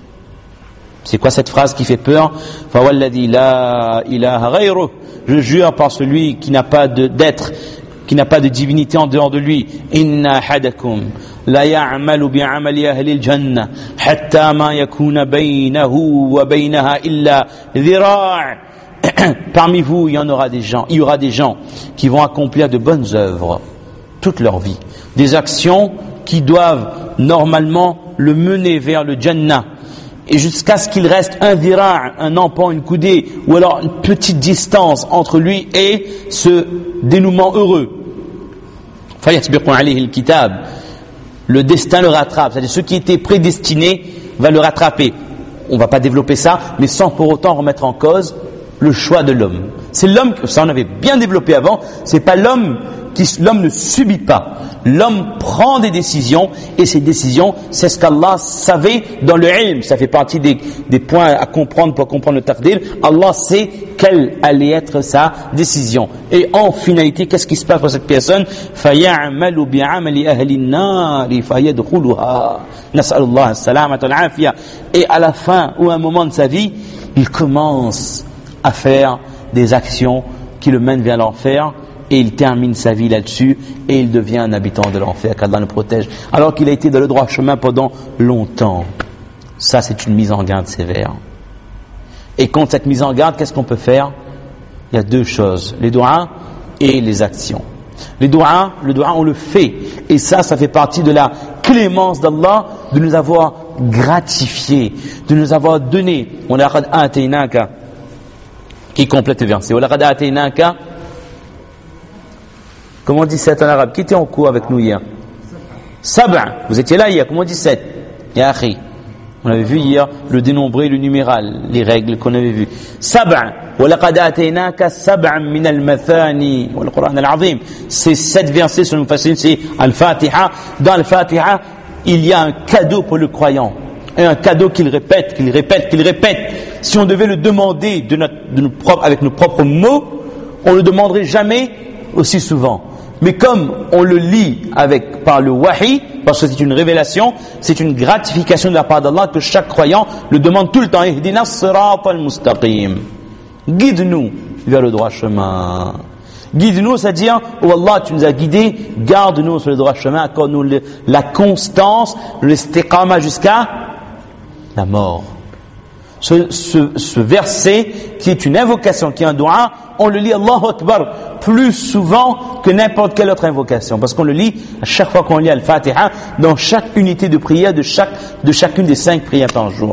C'est quoi cette phrase qui fait peur? Fawalladhi la ilaha ghayruh. Je jure par celui qui n'a pas de, d'être, qui n'a pas de divinité en dehors de lui. Inna hadakum la ya'malu bi'amali ahli al-jannah hatta ma yakuna baynahu wa baynaha illa dhira'. Parmi vous, il y en aura des gens, il y aura des gens qui vont accomplir de bonnes œuvres toute leur vie, des actions qui doivent normalement le mener vers le Jannah, et jusqu'à ce qu'il reste un dhira', un empan, une coudée, ou alors une petite distance entre lui et ce dénouement heureux. Fayasbiqu alayhi al-kitab. Le destin le rattrape, c'est-à-dire ce qui était prédestiné va le rattraper. On ne va pas développer ça, mais sans pour autant remettre en cause le choix de l'homme. C'est l'homme, ça on avait bien développé avant, c'est pas l'homme qui, l'homme ne subit pas. L'homme prend des décisions, et ces décisions, c'est ce qu'Allah savait dans le ilm. Ça fait partie des, des points à comprendre pour comprendre le taqdir. Allah sait quelle allait être sa décision. Et en finalité, qu'est-ce qui se passe pour cette personne? فَيَعْمَلُ بِعَمَلِ أَهْلِ النَّارِ فَيَدْخُلُهَا نَسْأَلُ اللَّهَ السَّلَامَةَ وَالْعَافِيَةَ. Et à la fin, ou à un moment de sa vie, il commence à faire des actions qui le mènent vers l'enfer, et il termine sa vie là-dessus, et il devient un habitant de l'enfer, qu'Allah le protège, alors qu'il a été dans le droit chemin pendant longtemps. Ça, c'est une mise en garde sévère. Et contre cette mise en garde, qu'est-ce qu'on peut faire? Il y a deux choses, les doigts et les actions. Les doigts, le doigt, on le fait, et ça, ça fait partie de la clémence d'Allah, de nous avoir gratifié, de nous avoir donné. On a qad ataynaka, qui complète le verset. Wa laqad ataynaka. Comment on dit sept en arabe? Qui était en cours avec nous hier? Sab'a. Vous étiez là hier. Comment on dit sept? Ya akhi. On avait vu hier le dénombré, le numéral, les règles qu'on avait vues. Sab'a. Wa laqad ataynaka sab'an min al-mathani wal Qur'an al-azim. Ces sept versets sur le mufassirin, c'est Al-Fatiha. Dans Al-Fatiha, il y a un cadeau pour le croyant. Et un cadeau qu'il répète, qu'il répète, qu'il répète. Si on devait le demander de notre, de nos propres, avec nos propres mots, on ne le demanderait jamais aussi souvent. Mais comme on le lit avec, par le wahi, parce que c'est une révélation, c'est une gratification de la part d'Allah que chaque croyant le demande tout le temps. Ihdina as-sirata al-mustaqim. Guide-nous vers le droit chemin. Guide-nous, c'est-à-dire, oh Allah, tu nous as guidés, garde-nous sur le droit chemin, accorde-nous le, la constance, l'istiqama jusqu'à la mort. Ce, ce, ce verset, qui est une invocation, qui est un dua, on le lit Allahu Akbar plus souvent que n'importe quelle autre invocation, parce qu'on le lit à chaque fois qu'on lit Al-Fatiha, dans chaque unité de prière de, chaque, de chacune des cinq prières par jour.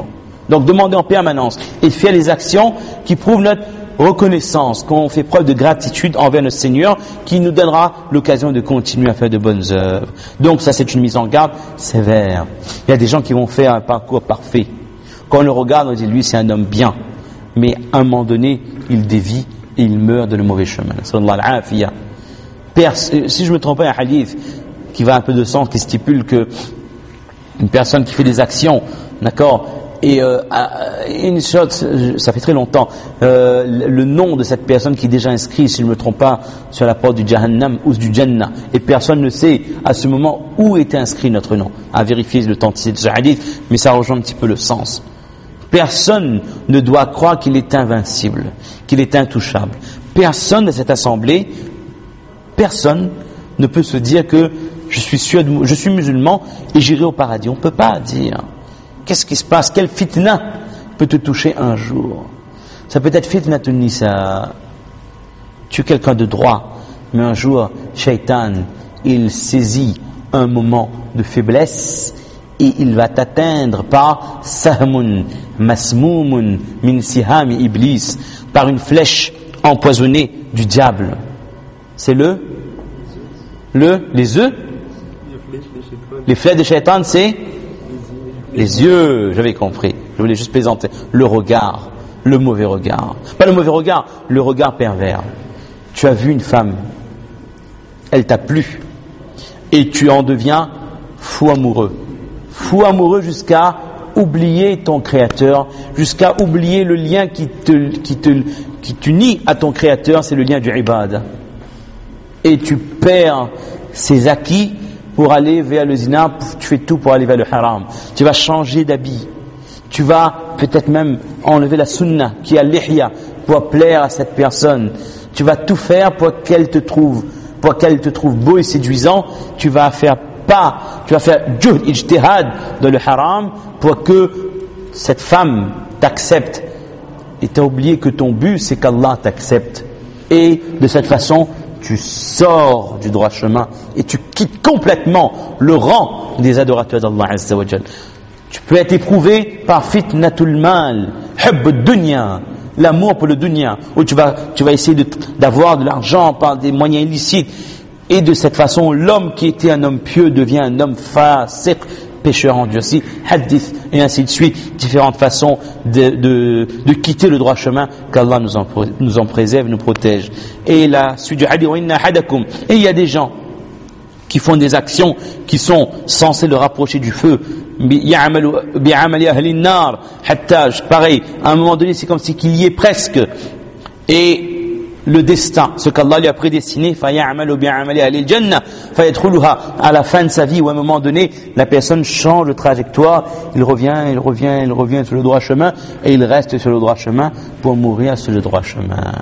Donc demander en permanence et faire les actions qui prouvent notre reconnaissance, qu'on fait preuve de gratitude envers notre Seigneur, qui nous donnera l'occasion de continuer à faire de bonnes œuvres. Donc ça, c'est une mise en garde sévère. Il y a des gens qui vont faire un parcours parfait. Quand on le regarde, on dit lui c'est un homme bien, mais à un moment donné il dévie et il meurt de le mauvais chemin. Sallallahu alayhi wa sallam. Si je me trompe pas, il y a un hadith qui va un peu de sens, qui stipule que une personne qui fait des actions, d'accord, et euh, une chose, ça fait très longtemps, euh, le nom de cette personne qui est déjà inscrit, si je ne me trompe pas, sur la porte du Jahannam ou du Jannah, et personne ne sait à ce moment où était inscrit notre nom. À vérifier l'authenticité de ce hadith, mais ça rejoint un petit peu le sens. Personne ne doit croire qu'il est invincible, qu'il est intouchable. Personne de cette assemblée, personne ne peut se dire que je suis sûr, de, je suis musulman et j'irai au paradis. On ne peut pas dire. Qu'est-ce qui se passe? Quelle fitna peut te toucher un jour? Ça peut être fitna Tunisa. Tu es quelqu'un de droit, mais un jour, Shaitan, il saisit un moment de faiblesse et il va t'atteindre par sahmun masmoumun min sihami iblis, par une flèche empoisonnée du diable. C'est le le les œufs, les flèches de Shaitan, c'est les yeux. J'avais compris. Je voulais juste plaisanter. Le regard, le mauvais regard, pas le mauvais regard, le regard pervers. Tu as vu une femme, elle t'a plu, et tu en deviens fou amoureux. Fou amoureux jusqu'à oublier ton Créateur, jusqu'à oublier le lien qui te, qui te, qui t'unit à ton Créateur, c'est le lien du ibad. Et tu perds ses acquis pour aller vers le zina, tu fais tout pour aller vers le haram. Tu vas changer d'habit. Tu vas peut-être même enlever la sunna qui a l'ihya pour plaire à cette personne. Tu vas tout faire pour qu'elle te trouve, pour qu'elle te trouve beau et séduisant. Tu vas faire pas, tu vas faire juhd, ijtihad dans le haram pour que cette femme t'accepte. Et tu as oublié que ton but c'est qu'Allah t'accepte. Et de cette façon, tu sors du droit chemin et tu quittes complètement le rang des adorateurs d'Allah Azza wa Jal. Tu peux être éprouvé par fitnatul mal, hubb dunya, l'amour pour le dunya, où tu vas, tu vas essayer de, d'avoir de l'argent par des moyens illicites. Et de cette façon, l'homme qui était un homme pieux devient un homme fasiq, pécheur endurci, hadith, et ainsi de suite. Différentes façons de, de, de quitter le droit chemin, qu'Allah nous en, nous en préserve, nous protège. Et la suite du hadith, et il y a des gens qui font des actions qui sont censées le rapprocher du feu. Pareil, à un moment donné, c'est comme si qu'il y est presque. Et le destin, ce qu'Allah lui a prédestiné, à la fin de sa vie, ou à un moment donné, la personne change de trajectoire, il revient, il revient, il revient sur le droit chemin, et il reste sur le droit chemin pour mourir sur le droit chemin.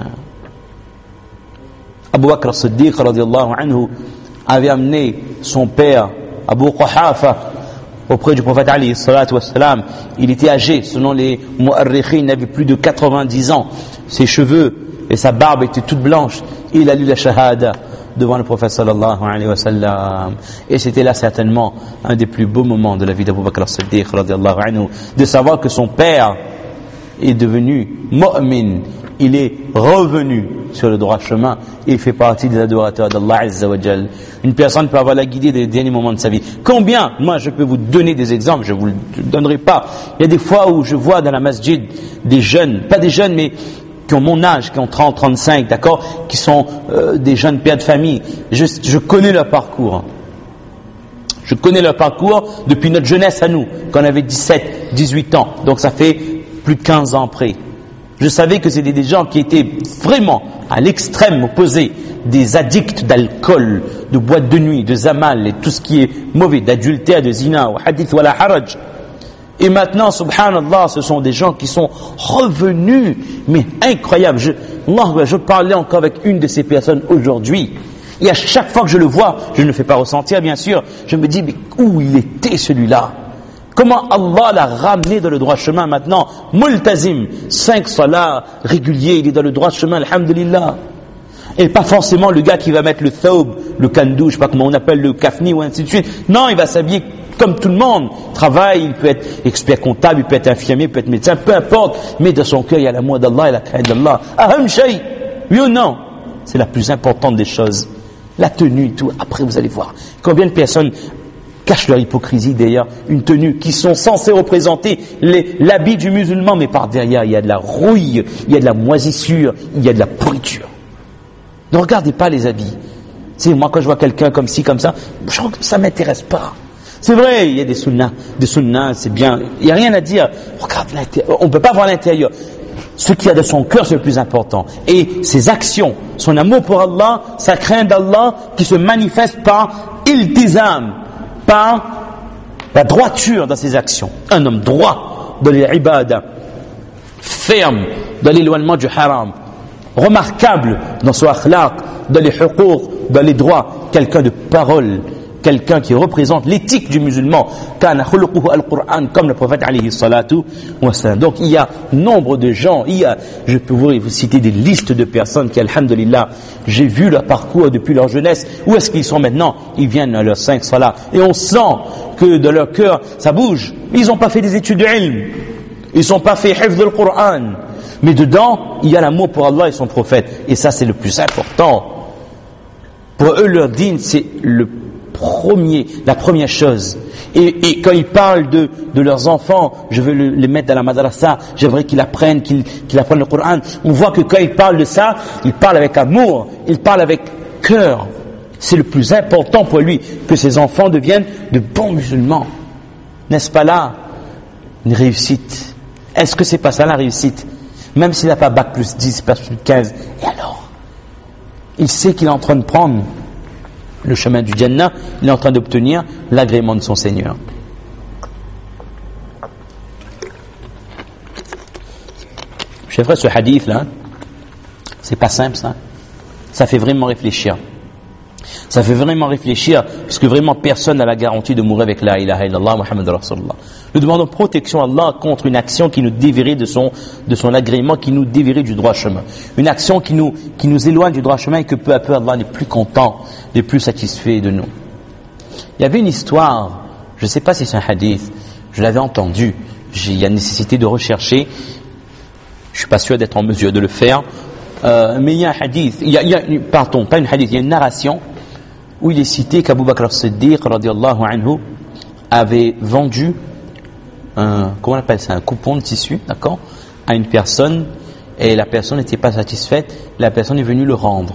Abu Bakr as-Siddiq radiyallahu anhu avait amené son père, Abu Quhafa, auprès du prophète Ali salatu wassalam. Il était âgé, selon les mu'arrikhins, il avait plus de quatre-vingt-dix ans. Ses cheveux et sa barbe était toute blanche. Il a lu la shahada devant le prophète sallallahu alayhi wa sallam. Et c'était là certainement un des plus beaux moments de la vie d'Abu Bakr as-Siddiq radiyallahu anhu, de savoir que son père est devenu mu'min, il est revenu sur le droit chemin et il fait partie des adorateurs d'Allah Azza wa Jal. Une personne peut avoir la guidée des derniers moments de sa vie. Combien, moi je peux vous donner des exemples, je ne vous le donnerai pas. Il y a des fois où je vois dans la masjid des jeunes, pas des jeunes mais qui ont mon âge, qui ont trente, trente-cinq, d'accord, qui sont euh, des jeunes pères de famille. Je, je connais leur parcours. Je connais leur parcours depuis notre jeunesse à nous, quand on avait dix-sept, dix-huit ans. Donc ça fait plus de quinze ans après. Je savais que c'était des gens qui étaient vraiment à l'extrême opposé des addicts d'alcool, de boîte de nuit, de zamal et tout ce qui est mauvais, d'adultère, de zina, ou hadith wala haraj. Et maintenant, subhanallah, ce sont des gens qui sont revenus, mais incroyables. Je, Allah, je parlais encore avec une de ces personnes aujourd'hui. Et à chaque fois que je le vois, je ne le fais pas ressentir, bien sûr, je me dis, mais où il était celui-là? Comment Allah l'a ramené dans le droit chemin maintenant? Multazim, cinq salats réguliers, il est dans le droit chemin, alhamdulillah. Et pas forcément le gars qui va mettre le thawb, le kandou, je sais pas comment on appelle, le kafni ou ainsi de suite. Non, il va s'habiller comme tout le monde. Il travaille, il peut être expert comptable, il peut être infirmier, il peut être médecin, peu importe. Mais dans son cœur, il y a l'amour d'Allah et la crainte d'Allah. Aham shay, oui ou non? C'est la plus importante des choses. La tenue et tout. Après, vous allez voir combien de personnes cachent leur hypocrisie derrière une tenue qui sont censées représenter les, l'habit du musulman, mais par derrière, il y a de la rouille, il y a de la moisissure, il y a de la pourriture. Ne regardez pas les habits. C'est moi quand je vois quelqu'un comme ci, comme ça, ça ne m'intéresse pas. C'est vrai, il y a des sunnas, des sunnas, c'est bien. Il n'y a rien à dire. Regarde l'intérieur. On ne peut pas voir l'intérieur. Ce qu'il y a de son cœur, c'est le plus important. Et ses actions, son amour pour Allah, sa crainte d'Allah, qui se manifeste par iltizam, par la droiture dans ses actions. Un homme droit dans les ibadah, ferme dans l'éloignement du haram, remarquable dans son akhlaq, dans les huquq, dans les droits, quelqu'un de parole, quelqu'un qui représente l'éthique du musulman, kana khuluquhu al-Qur'an, comme le prophète alayhi salatu wa salam. Donc il y a nombre de gens, il y a, je peux vous citer des listes de personnes qui, alhamdulillah, j'ai vu leur parcours depuis leur jeunesse. Où est-ce qu'ils sont maintenant? Ils viennent à leurs cinq salats et on sent que de leur cœur ça bouge. Ils n'ont pas fait des études de ilm, ils n'ont pas fait hifz del Qur'an, mais dedans il y a l'amour pour Allah et son prophète, et ça c'est le plus important. Pour eux, leur dîn, c'est le premier, la première chose. Et, et quand ils parlent de, de leurs enfants, je veux le, les mettre dans la madrasa, j'aimerais qu'ils apprennent, qu'ils, qu'ils apprennent le Coran. On voit que quand ils parlent de ça, ils parlent avec amour, ils parlent avec cœur. C'est le plus important pour lui, que ses enfants deviennent de bons musulmans. N'est-ce pas là une réussite? Est-ce que c'est pas ça la réussite? Même s'il n'a pas bac plus dix, bac plus quinze, et alors? Il sait qu'il est en train de prendre le chemin du Jannah, il est en train d'obtenir l'agrément de son Seigneur. Chers frères, ce hadith là, c'est pas simple ça. Ça fait vraiment réfléchir. Ça fait vraiment réfléchir, parce que vraiment personne n'a la garantie de mourir avec la ilaha illallah Muhammad Rasulullah. Nous demandons protection à Allah contre une action qui nous dévierait de son, de son agrément, qui nous dévierait du droit chemin. Une action qui nous, qui nous éloigne du droit chemin et que peu à peu Allah n'est plus content, n'est plus satisfait de nous. Il y avait une histoire, je ne sais pas si c'est un hadith, je l'avais entendu, j'ai, il y a nécessité de rechercher, je ne suis pas sûr d'être en mesure de le faire, euh, mais il y a un hadith, il y a, il y a une, pardon, pas une hadith, il y a une narration où il est cité qu'Abu Bakr as-Siddiq radiallahu anhu avait vendu un, comment on appelle ça, un coupon de tissu, d'accord, à une personne, et la personne n'était pas satisfaite, la personne est venue le rendre.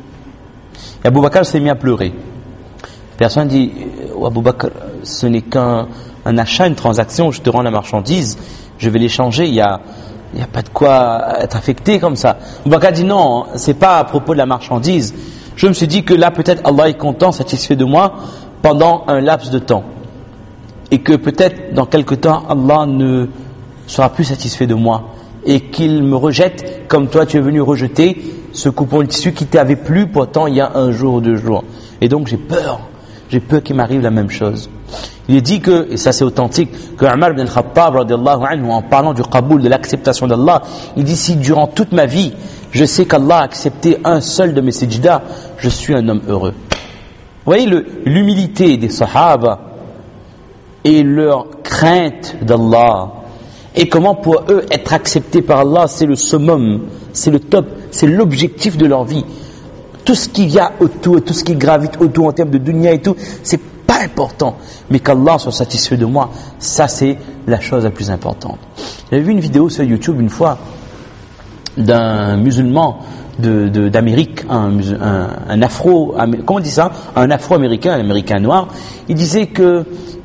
Et Abu Bakr s'est mis à pleurer. La personne dit, oh, Abu Bakr, ce n'est qu'un un achat, une transaction, je te rends la marchandise, je vais l'échanger, il y a, il n'y a pas de quoi être affecté comme ça. Abu Bakr dit non, c'est pas à propos de la marchandise. Je me suis dit que là peut-être Allah est content, satisfait de moi pendant un laps de temps. Et que peut-être dans quelque temps Allah ne sera plus satisfait de moi. Et qu'il me rejette comme toi tu es venu rejeter ce coupon de tissu qui t'avait plu pourtant il y a un jour ou deux jours. Et donc j'ai peur. J'ai peur qu'il m'arrive la même chose. Il est dit que, et ça c'est authentique, que Omar ibn al-Khattab radiallahu anhu, en parlant du qaboul, de l'acceptation d'Allah, il dit si durant toute ma vie je sais qu'Allah a accepté un seul de mes sijdas, je suis un homme heureux. Vous voyez le, l'humilité des sahaba et leur crainte d'Allah, et comment pour eux être acceptés par Allah, c'est le summum, c'est le top, c'est l'objectif de leur vie. Tout ce qu'il y a autour, tout ce qui gravite autour en termes de dunya et tout, c'est pas important, mais qu'Allah soit satisfait de moi, ça c'est la chose la plus importante. J'avais vu une vidéo sur YouTube une fois d'un musulman de, de, d'Amérique, un, un, un afro, comment on dit ça, un afro-américain, un américain noir. Il disait que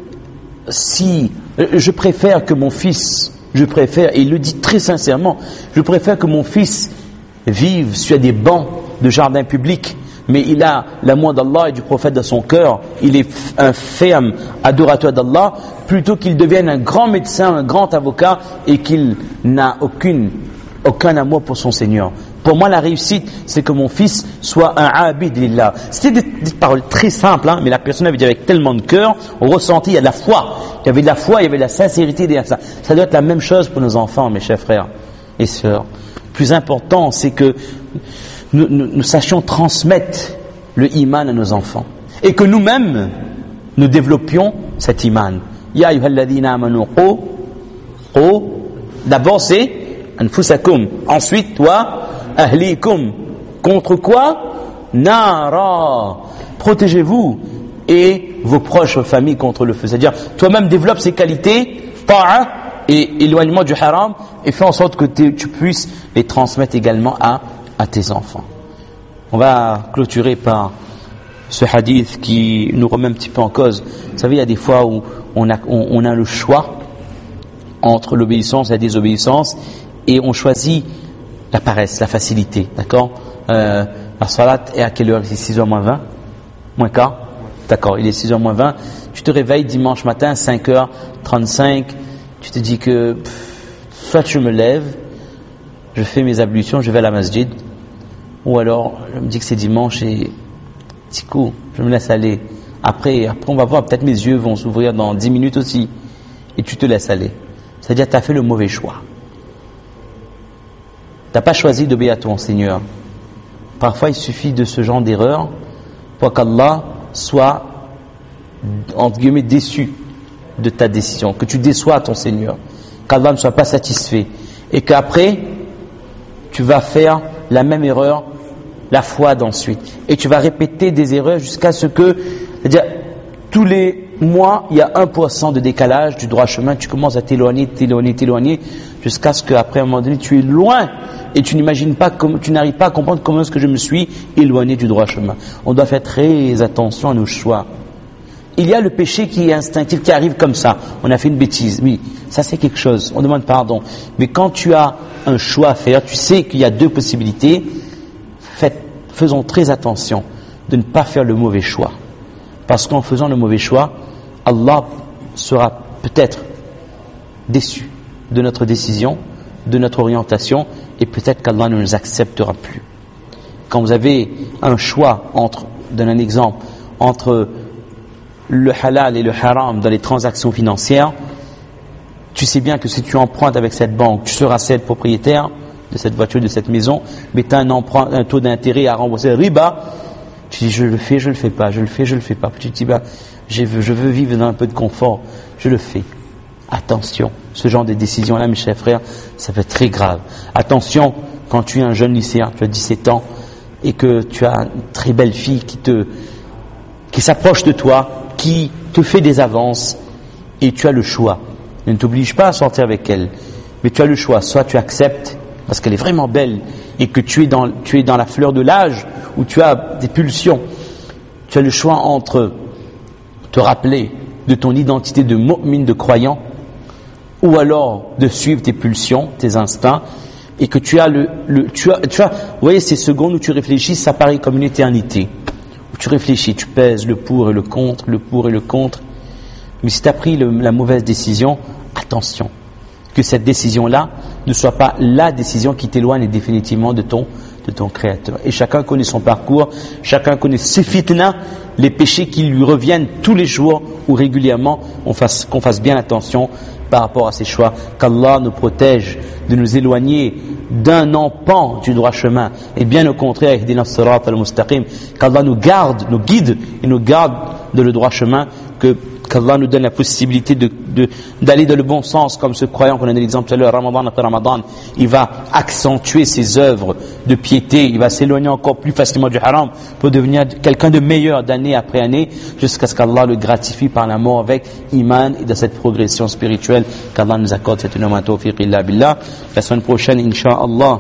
si je préfère que mon fils, je préfère, et il le dit très sincèrement, je préfère que mon fils vive sur des bancs de jardin public, mais il a l'amour d'Allah et du prophète dans son cœur, il est un ferme adorateur d'Allah, plutôt qu'il devienne un grand médecin, un grand avocat, et qu'il n'a aucune, aucun amour pour son Seigneur. Pour moi, la réussite, c'est que mon fils soit un abid lillah. C'était des, des paroles très simples, hein, mais la personne avait dit avec tellement de cœur, on ressentit, il y a de la foi. Il y avait de la foi, il y avait de la sincérité derrière ça. Ça doit être la même chose pour nos enfants, mes chers frères et sœurs. Le plus important, c'est que nous, nous, nous sachions transmettre le iman à nos enfants. Et que nous-mêmes, nous développions cet iman. Ya ayyuhalladhina amanu qu qu. D'abord c'est anfusakum. Ensuite toi ahlikum. Contre quoi? Nara. Protégez-vous et vos proches, vos familles contre le feu. C'est-à-dire, toi-même développe ces qualités, ta'a et éloignement du haram, et fais en sorte que tu puisses les transmettre également à, à tes enfants. On va clôturer par ce hadith qui nous remet un petit peu en cause. Vous savez, il y a des fois où on a, on, on a le choix entre l'obéissance et la désobéissance, et on choisit la paresse, la facilité, d'accord? Euh, la salat est à quelle heure? C'est six heures moins vingt? Moins quart? D'accord, il est six heures moins vingt. Tu te réveilles dimanche matin, cinq heures trente-cinq. Tu te dis que pff, soit je me lève, je fais mes ablutions, je vais à la masjid, ou alors je me dis que c'est dimanche et petit coup, je me laisse aller. Après, après on va voir, peut-être mes yeux vont s'ouvrir dans dix minutes aussi, et tu te laisses aller. C'est-à-dire que tu as fait le mauvais choix. Tu n'as pas choisi d'obéir à ton Seigneur. Parfois, il suffit de ce genre d'erreur pour qu'Allah soit, entre guillemets, déçu de ta décision, que tu déçois ton Seigneur, qu'Allah ne soit pas satisfait, et qu'après, tu vas faire la même erreur la fois d'ensuite. Et tu vas répéter des erreurs jusqu'à ce que, c'est-à-dire, tous les mois, il y a un pour cent de décalage du droit chemin, tu commences à t'éloigner, t'éloigner, t'éloigner, jusqu'à ce qu'après, à un moment donné, tu es loin, et tu n'imagines pas, tu n'arrives pas à comprendre comment est-ce que je me suis éloigné du droit chemin. On doit faire très attention à nos choix. Il y a le péché qui est instinctif, qui arrive comme ça. On a fait une bêtise, oui, ça c'est quelque chose, on demande pardon. Mais quand tu as un choix à faire, tu sais qu'il y a deux possibilités, faites, faisons très attention de ne pas faire le mauvais choix. Parce qu'en faisant le mauvais choix, Allah sera peut-être déçu de notre décision, de notre orientation, et peut-être qu'Allah ne nous acceptera plus. Quand vous avez un choix entre, donne un exemple, entre le halal et le haram dans les transactions financières, tu sais bien que si tu empruntes avec cette banque, tu seras seul propriétaire de cette voiture, de cette maison, mais tu as un, emprunt, un taux d'intérêt à rembourser, riba, tu dis je le fais, je le fais pas, je le fais, je le fais pas. Tu te dis bah, je veux, je veux vivre dans un peu de confort, je le fais. Attention, ce genre de décision-là, mes chers frères, ça fait très grave. Attention, quand tu es un jeune lycéen, tu as dix-sept ans, et que tu as une très belle fille qui te, qui s'approche de toi, qui te fait des avances, et tu as le choix. Ne t'oblige pas à sortir avec elle, mais tu as le choix. Soit tu acceptes, parce qu'elle est vraiment belle, et que tu es dans, tu es dans la fleur de l'âge, où tu as des pulsions. Tu as le choix entre te rappeler de ton identité de mu'min, de croyant, ou alors de suivre tes pulsions, tes instincts, et que tu as le, le tu as, tu as, vous voyez, ces secondes où tu réfléchis, ça paraît comme une éternité. Où tu réfléchis, tu pèses le pour et le contre, le pour et le contre. Mais si tu as pris le, la mauvaise décision, attention, que cette décision-là ne soit pas la décision qui t'éloigne définitivement de ton, de ton Créateur. Et chacun connaît son parcours, chacun connaît ses fitnas, les péchés qui lui reviennent tous les jours ou régulièrement. On fasse, qu'on fasse bien attention par rapport à ces choix, qu'Allah nous protège de nous éloigner d'un empan du droit chemin, et bien au contraire, ihdina sirat al-mustaqim, qu'Allah nous garde, nous guide et nous garde de le droit chemin, que qu'Allah nous donne la possibilité de, de, d'aller dans le bon sens, comme ce croyant qu'on a donné l'exemple tout à l'heure, Ramadan après Ramadan, il va accentuer ses œuvres de piété, il va s'éloigner encore plus facilement du haram pour devenir quelqu'un de meilleur d'année après année, jusqu'à ce qu'Allah le gratifie par la mort avec iman et de cette progression spirituelle, qu'Allah nous accorde cette nomme tawfiq illa billah. La semaine prochaine, Inch'Allah,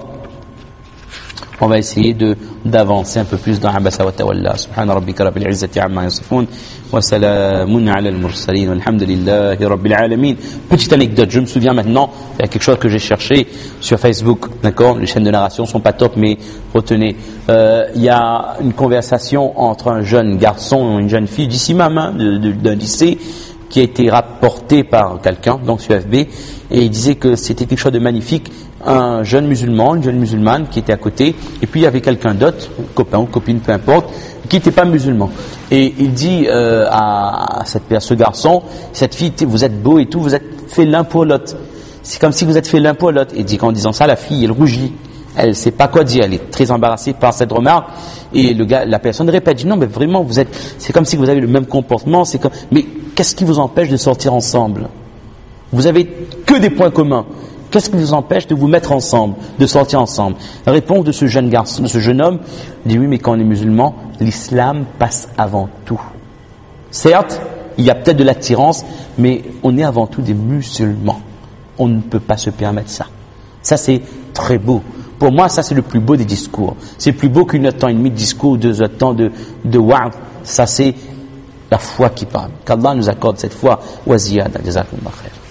on va essayer de, d'avancer un peu plus dans Abasa wa Tawalla. Subhana rabbika rabbil izzati amma yasifun wa salamun ala al-mursalin walhamdulillahi rabbil alamin. Petite anecdote, je me souviens maintenant, il y a quelque chose que j'ai cherché sur Facebook, d'accord, les chaînes de narration sont pas top, mais retenez, euh, il y a une conversation entre un jeune garçon et une jeune fille d'ici même, hein, de, de, d'un lycée, qui a été rapporté par quelqu'un, donc sur F B, et il disait que c'était quelque chose de magnifique, un jeune musulman, une jeune musulmane qui était à côté, et puis il y avait quelqu'un d'autre, copain ou copine, peu importe, qui n'était pas musulman. Et il dit euh, à, cette, à ce garçon, cette fille, vous êtes beau et tout, vous êtes fait l'un pour l'autre. C'est comme si vous êtes fait l'un pour l'autre. Et dit qu'en disant ça, la fille, elle rougit. Elle ne sait pas quoi dire, elle est très embarrassée par cette remarque. Et le gars, la personne répète, dit non, mais vraiment, vous êtes, c'est comme si vous avez le même comportement, c'est comme, mais qu'est-ce qui vous empêche de sortir ensemble? Vous avez que des points communs. Qu'est-ce qui vous empêche de vous mettre ensemble, de sortir ensemble? La réponse de ce jeune garçon, de ce jeune homme, dit oui, mais quand on est musulman, l'islam passe avant tout. Certes, il y a peut-être de l'attirance, mais on est avant tout des musulmans. On ne peut pas se permettre ça. Ça, c'est très beau. Pour moi, ça, c'est le plus beau des discours. C'est plus beau qu'une heure temps et demie de discours, deux heures temps de, de wa'd. Ça, c'est la foi qui parle. Qu'Allah nous accorde cette foi. Wa ziyada. Jazakumullah khair.